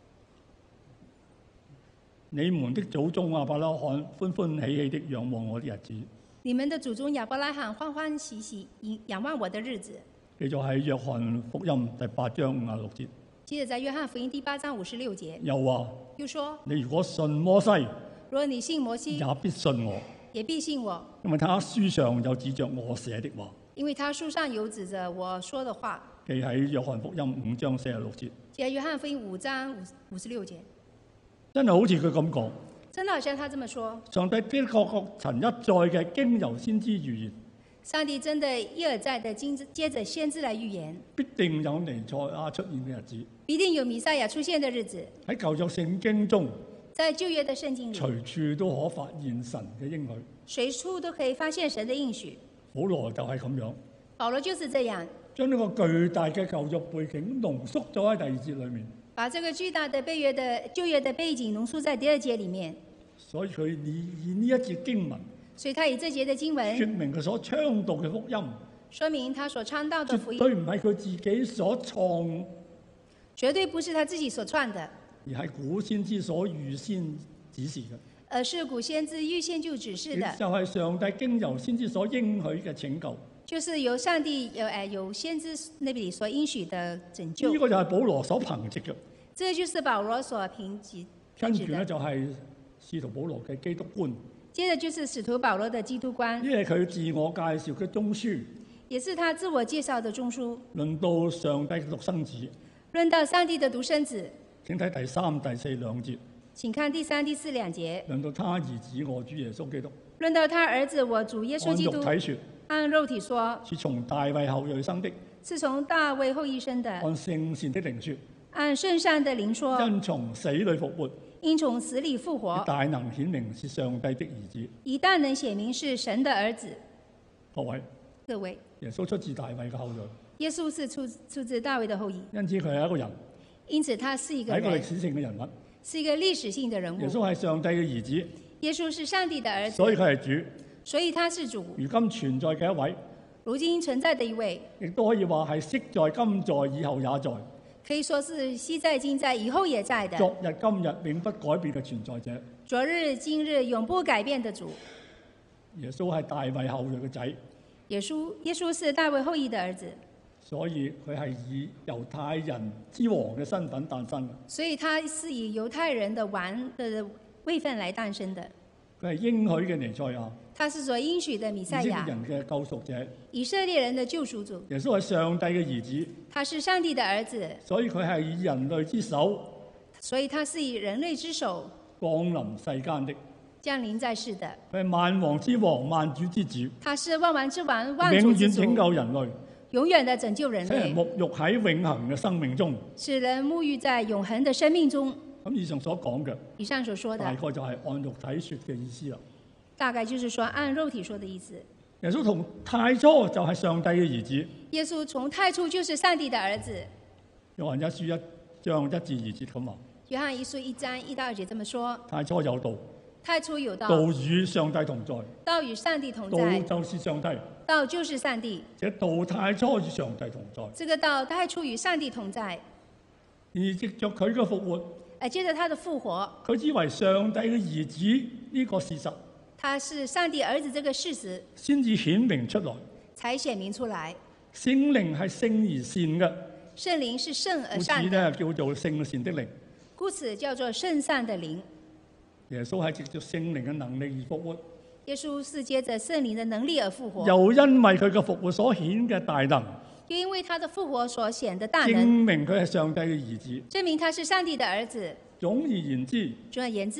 你們的祖宗亞伯拉罕歡歡喜喜的仰望我的日子， 你們的祖宗亞伯拉罕歡歡喜喜仰望我的日子。 記載喺約翰福音第8章56節。 記得在約翰福音第8章56節。 又說， 你如果信摩西， 如果你信摩西， 也必信我， 也必信我， 因為他書上有指着我寫的話。 因為他書上有指着我說的話。 記喺約翰福音5章46節。 記喺約翰福音5章56節。 真係好似佢咁講， 真的好像他這麼說。 上帝的確曾一再嘅經由先知預言， 上帝真的一而再的接着先知來預言， 必定有彌賽亞出現嘅日子， 必定有彌賽亞出現的日子。 喺舊約聖經中， 在舊約的聖經裏， 隨處都可發現神嘅應許， 隨處都可以發現神的應許。 保羅就係咁樣， 保羅就是這樣， 將呢個巨大嘅舊約背景濃縮咗喺第2節裏面。 把這個巨大的舊約的背景濃縮在第2節裡面。 所以佢以呢一節經文， 所以他以這節的經文說明佢所倡導嘅福音， 說明他所倡導的福音， 絕對唔係佢自己所創， 絕對不是他自己所創的， 而係古先知所預先指示嘅， 而是古先知預先就指示的， 就係上帝經由先知所應許嘅拯救， 就是由上帝有先知那裡所應許的拯救。 呢個就係保羅所憑藉嘅。 這就是保羅所憑藉。 跟住咧就係使徒保羅嘅基督觀。 接着就是使徒保羅的基督觀。 呢係佢自我介紹嘅中書， 也是他自我介紹的中書。 論到上帝嘅獨生子。 論到上帝的獨生子。 請睇第3、第4兩節。 請看第3、第4兩節。 論到他兒子我主耶穌基督。 論到他兒子我主耶穌基督。 按肉體說。 按肉體說。 是從大衛後裔生的。 是從大衛後裔生的。 按聖善的靈說。 按聖善的靈說。 因從死裏復活。 因從死裡復活。 大能顯明是上帝的兒子。 以大能顯明是神的兒子。各位。 耶穌出自大衛嘅後裔。 耶穌是出自大衛的後裔。 因此佢係一個人。 因此他是一個人。 係一個歷史性嘅人物。 是一個歷史性的人物。 耶穌係上帝嘅兒子。 耶穌是上帝的兒子。 所以佢係主。 所以他是主。 如今存在嘅一位。 如今存在的一位。 亦都可以話係昔在、今在、以後也在。 可以說是昔在、今在、以後也在的。 昨日、今日永不改變嘅存在者。 昨日、今日永不改變的主。 耶穌係大衛後裔嘅仔。 耶穌是大衛後裔的兒子。 所以佢係以猶太人之王嘅身份誕生嘅。 所以他是以猶太人的王的位份來誕生的。 佢係應許嘅彌賽亞。 他是所應許的彌賽亞。以色列人嘅救贖者。 以色列人的救贖主。 耶穌係上帝嘅兒子。 他是上帝的兒子。 所以佢係以人類之手。 所以他是以人類之手降臨世間的。 降臨在世的。 佢係萬王之王、萬主之主。 他是萬王之王、萬主之主。 永遠拯救人類。 永遠的拯救人類。 使人沐浴喺永恆嘅生命中。 使人沐浴在永恆的生命中。 咁以上所講嘅。 以上所說的。 大概就係按肉體說嘅意思啦。 大概就是說按肉體說的意思。 耶穌從太初就係上帝嘅兒子。 耶穌從太初就是上帝的兒子。 約翰一書1章1至2節咁話。 約翰一書1章1到2節這麼說。 太初有道。 太初有道。 道與上帝同在。 道與上帝同在。 道就是上帝。 道就是上帝。 這道太初與上帝同在。 這個道太初與上帝同在。 而藉着佢嘅復活。 接着他的復活。 佢只為上帝嘅兒子呢個事實。 他是上帝兒子這個事實。 先至顯明出來。 才顯明出來。 聖靈係聖而善嘅。 聖靈是聖而善的。 故此呢叫做聖善的靈。 故此叫做聖善的靈。 耶穌係藉着聖靈嘅能力而復活。 耶穌是借着聖靈的能力而復活。 又因為佢嘅復活所顯嘅大能。 又因為他的復活所顯的大能。 證明佢係上帝嘅兒子。 證明他是上帝的兒子。 總而言之。 總而言之。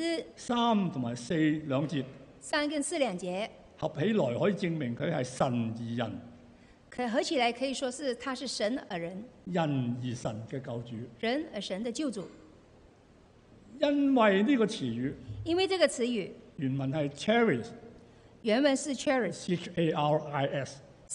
3同埋4兩節。 3跟4兩節。 合起來可以證明佢係神而人。 合起來可以說是他是神而人。 人而神嘅救主。 人而神的救主。 因為呢個詞語。 因為這個詞語。 原文係 cherish。 原文是 charis，charis，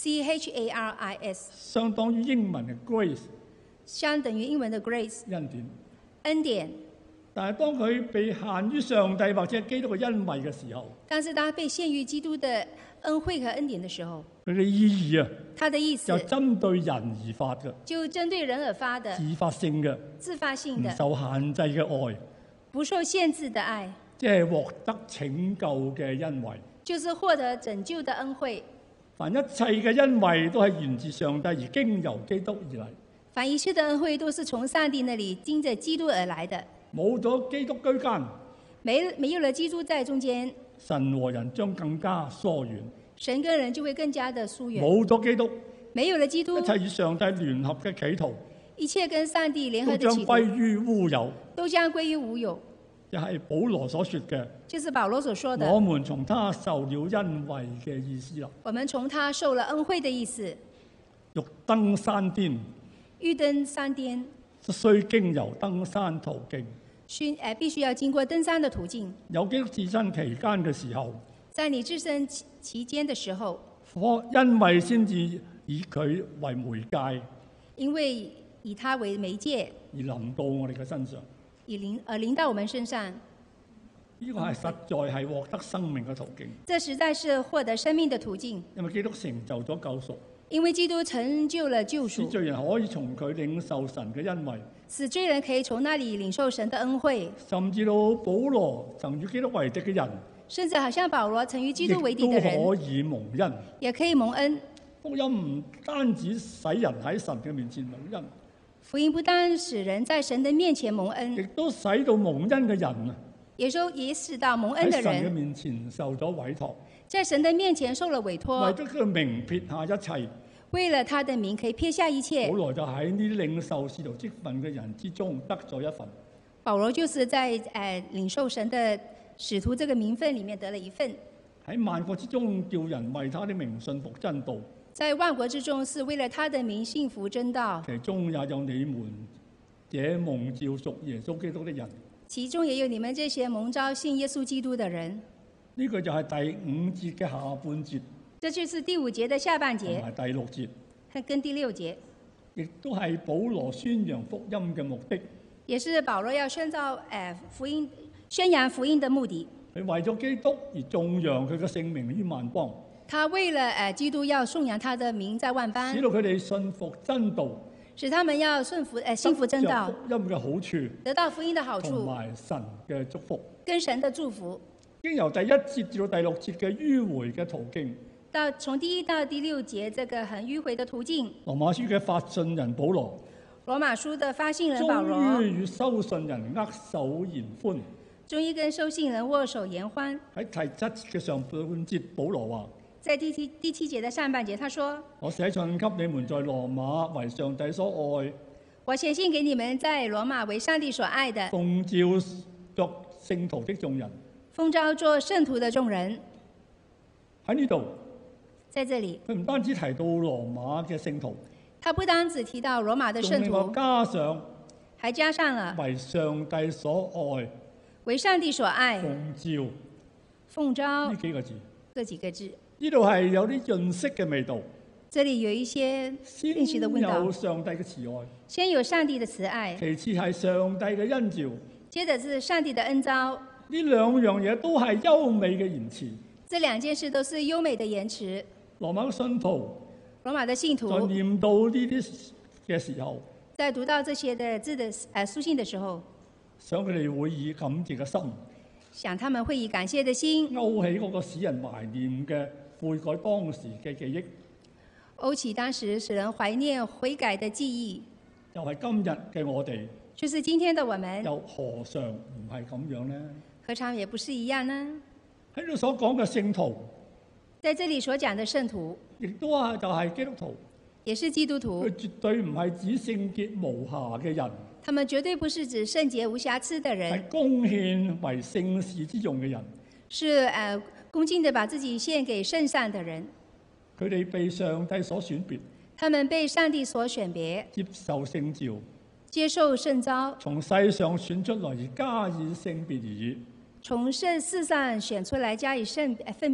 相當於英文嘅 grace， 相等於英文的 grace， 恩典。 恩典。 但係當佢被限於上帝或者基督嘅恩惠嘅時候， 但是當被限於基督的恩惠和恩典的時候， 佢嘅意義啊， 他的意思就針對人而發嘅， 就針對人而發的， 自發性嘅， 自發性的， 唔受限制嘅愛， 不受限制的愛， 即係獲得拯救嘅恩惠， 就是獲得拯救的恩惠。 凡一切嘅恩惠都係源自上帝而經由基督而嚟。 凡一切的恩惠都是從上帝那裡經着基督而來的。 冇咗基督居間， 沒有了基督在中間， 神和人將更加疏遠。 神跟人就會更加的疏遠。 冇咗基督， 沒有了基督， 一切與上帝聯合嘅企圖， 一切跟上帝聯合的企圖都將歸於烏有， 都將歸於無有。 就係保羅所說嘅， 就是保羅所說的， 我們從他受了恩惠嘅意思啦。 我們從他受了恩惠的意思。 欲登山巔， 欲登山巔， 須經由登山途徑。 必須要經過登山的途徑。 有基督自身期間嘅時候， 在你自身期間的時候， 因為先至以佢為媒介， 因為以他為媒介而臨到我哋嘅身上， 臨到我們身上。 呢個係實在係獲得生命嘅途徑。 這實在是獲得生命的途徑。 因為基督成就咗救贖。 因為基督成就了救贖， 使罪人可以從佢領受神嘅恩惠， 使罪人可以從那裡領受神的恩惠， 甚至到保羅曾與基督為敵嘅人， 甚至好像保羅曾與基督為敵的人， 亦都可以蒙恩， 也可以蒙恩。 福音唔單止使人喺神嘅面前蒙恩， 福音不單使人在神的面前蒙恩， 亦都使到蒙恩嘅人啊， 也使到蒙恩的人喺神嘅面前受咗委託， 在神的面前受了委託， 為咗佢名撇下一切。 為了他的名可以撇下一切。 保羅就喺呢啲領受使徒職分嘅人之中得咗一份。 保羅就是在領受神的使徒這個名分裡面得了一份。 喺萬國之中叫人為他的名信服真道。 在萬國之中是為了他的名信服真道。 其中也有你們這蒙召屬耶穌基督的人。 其中也有你們這些蒙召信耶穌基督的人。 呢個就係第5節嘅下半節。 這就是第5節的下半節， 同埋第6節， 跟第6節， 亦都係保羅宣揚福音嘅目的， 也是保羅要宣揚福音的目的。 佢為咗基督而頌揚佢嘅聖名於萬邦。 他為了基督要頌揚他的名在萬邦， 使到佢哋信服真道， 使他們要信服真道， 福音嘅好處， 得到福音的好處， 同埋神嘅祝福， 跟神的祝福。 經由第1節至到第6節嘅迂迴嘅途徑。 從第1到第6節，這個很迂迴的途徑。 羅馬書嘅發信人保羅， 羅馬書的發信人保羅， 終於與收信人握手言歡。 終於跟收信人握手言歡。 喺第7節嘅上半節，保羅話： 在第7節的上半節，他說： 我寫信給你們在羅馬為上帝所愛。 我寫信給你們在羅馬為上帝所愛的。 奉召作聖徒的眾人。 奉召做聖徒的眾人。 喺呢度。 在這裡， 佢唔單止提到羅馬嘅聖徒， 他不單止提到羅馬的聖徒， 加上， 還加上了為上帝所愛， 為上帝所愛，奉召呢幾個字， 這幾個字， 呢度係有啲潤色嘅味道。 這裡有一些認識的味道。 先有上帝嘅慈愛， 先有上帝的慈愛， 其次係上帝嘅恩召， 接着是上帝的恩召。 呢兩樣嘢都係優美嘅言辭。 這兩件事都是優美的言辭。 羅馬嘅信徒，在念到呢啲嘅時候， 在讀到這些的字的書信的時候， 想佢哋會以感謝嘅心， 想他們會以感謝的心， 勾起嗰個使人懷念嘅悔改當時嘅記憶， 勾起當時使人懷念悔改的記憶。 又係今日嘅我哋， 就是今天的我們， 又何嘗唔係咁樣呢？ 何嘗也不是一樣呢？ 喺度所講嘅聖徒， 在這裡所講的聖徒， 亦都係就係基督徒， 也是基督徒。 佢絕對唔係指聖潔無瑕嘅人， 他們絕對不是指聖潔無瑕疵的人， 係貢獻為聖事之用嘅人， 是恭敬地把自己獻給聖善的人。 佢哋被上帝所選別， 他們被上帝所選別， 接受聖召， 接受聖召， 從世上選出來而加以聖別而已。 從世上選出來加以分別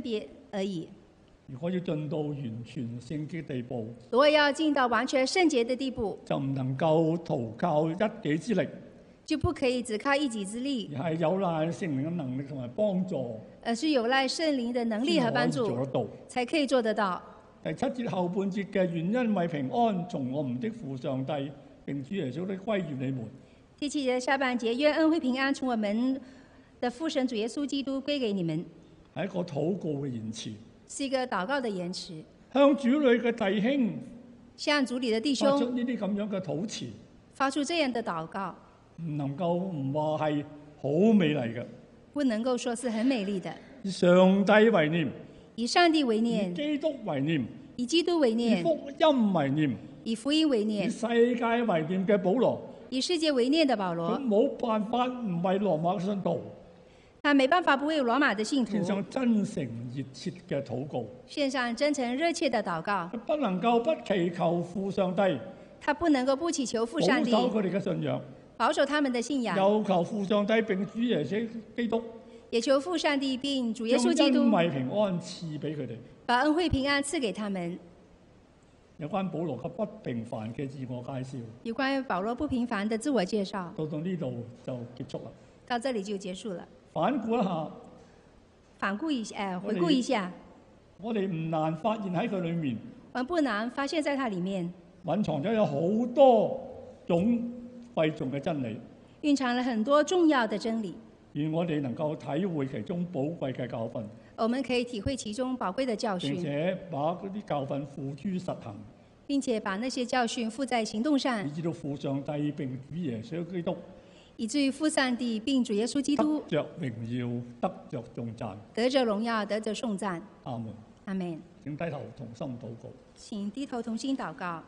而已。 如果要進到完全聖潔地步， 如果要進到完全聖潔的地步， 就唔能夠徒靠一己之力， 就不可以只靠一己之力， 而係有賴聖靈嘅能力同埋幫助， 而是有賴聖靈的能力和幫助，才可以做得到。 第7節後半節嘅原因為平安，從我們的父上帝並主耶穌的歸於你們。 第7節下半節，願恩惠平安從我們的父神主耶穌基督歸給你們， 係一個禱告嘅言辭， 是一個禱告的言辭。 向主裏嘅弟兄， 向主裏的弟兄發出呢啲咁樣嘅禱詞， 發出這樣的禱告， 唔能夠唔話係好美麗嘅， 不能夠說是很美麗的。 以上帝為念， 以上帝為念， 以基督為念， 以基督為念， 以福音為念， 以福音為念， 以世界為念嘅保羅， 以世界為念的保羅， 佢冇辦法唔為羅馬嘅信徒， 他沒辦法不為羅馬的信徒獻上真誠熱切嘅禱告， 獻上真誠熱切的禱告。 佢不能夠不祈求父上帝， 他不能夠不祈求父上帝保守佢哋嘅信仰， 保守他們的信仰， 又求父上帝並主耶穌基督， 也求父上帝並主耶穌基督將恩惠平安賜俾佢哋， 把恩惠平安賜給他們。 有關保羅及不平凡嘅自我介紹， 有關於保羅不平凡的自我介紹， 到呢度就結束啦。 到這裡就結束了。 反顧一下， 回顧一下， 我哋唔難發現喺佢裏面， 我們不難發現在它裡面蘊藏咗有好多種貴重嘅真理， 蘊藏了很多重要的真理。 願我哋能夠體會其中寶貴嘅教訓， 我們可以體會其中寶貴的教訓， 並且把嗰啲教訓付諸實行， 並且把那些教訓付在行動上， 以至到父上帝並主耶穌基督， 以至於父上帝並主耶穌基督得着榮耀，得着頌讚， 得着榮耀，得着頌讚。 阿門。 阿門。 請低頭同心禱告。 請低頭同心禱告。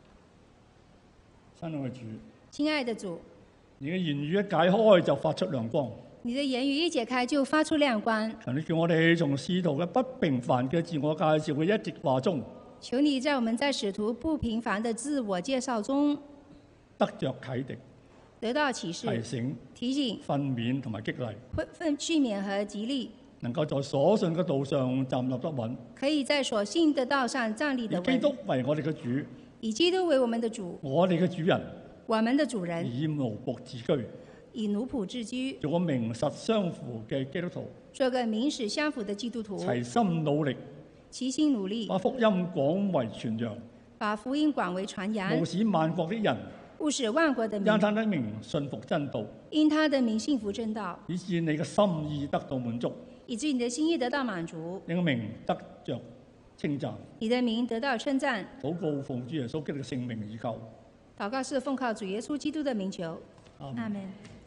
親愛的主， 親愛的主， 你嘅言語一解開就發出亮光。 你的言語一解開就發出亮光。 求你叫我哋從使徒嘅不平凡嘅自我介紹嘅一席話中， 求你在我們在使徒不平凡的自我介紹中得着啟迪， 得到啟示、提醒、 訓勉同埋激勵， 訓勉和激勵， 能夠在所信嘅道上站立得穩， 可以在所信的道上站立得穩。 以基督為我哋嘅主， 以基督為我們的主， 我哋嘅主人， 我們的主人， 以奴僕自居， 以奴僕自居， 做個名實相符嘅基督徒， 做個名實相符的基督徒， 齊心努力， 齊心努力， 把福音廣為傳揚， 把福音廣為傳揚， 務使萬國的人， 務使萬國的民， 因他的名信服真道， 因他的名信服真道， 以致你嘅心意得到滿足， 以致你的心意得到滿足， 你嘅名得着稱讚， 你的名得到稱讚。 禱告奉主耶穌基督嘅聖名而求。 禱告是奉靠主耶穌基督的名求。阿門。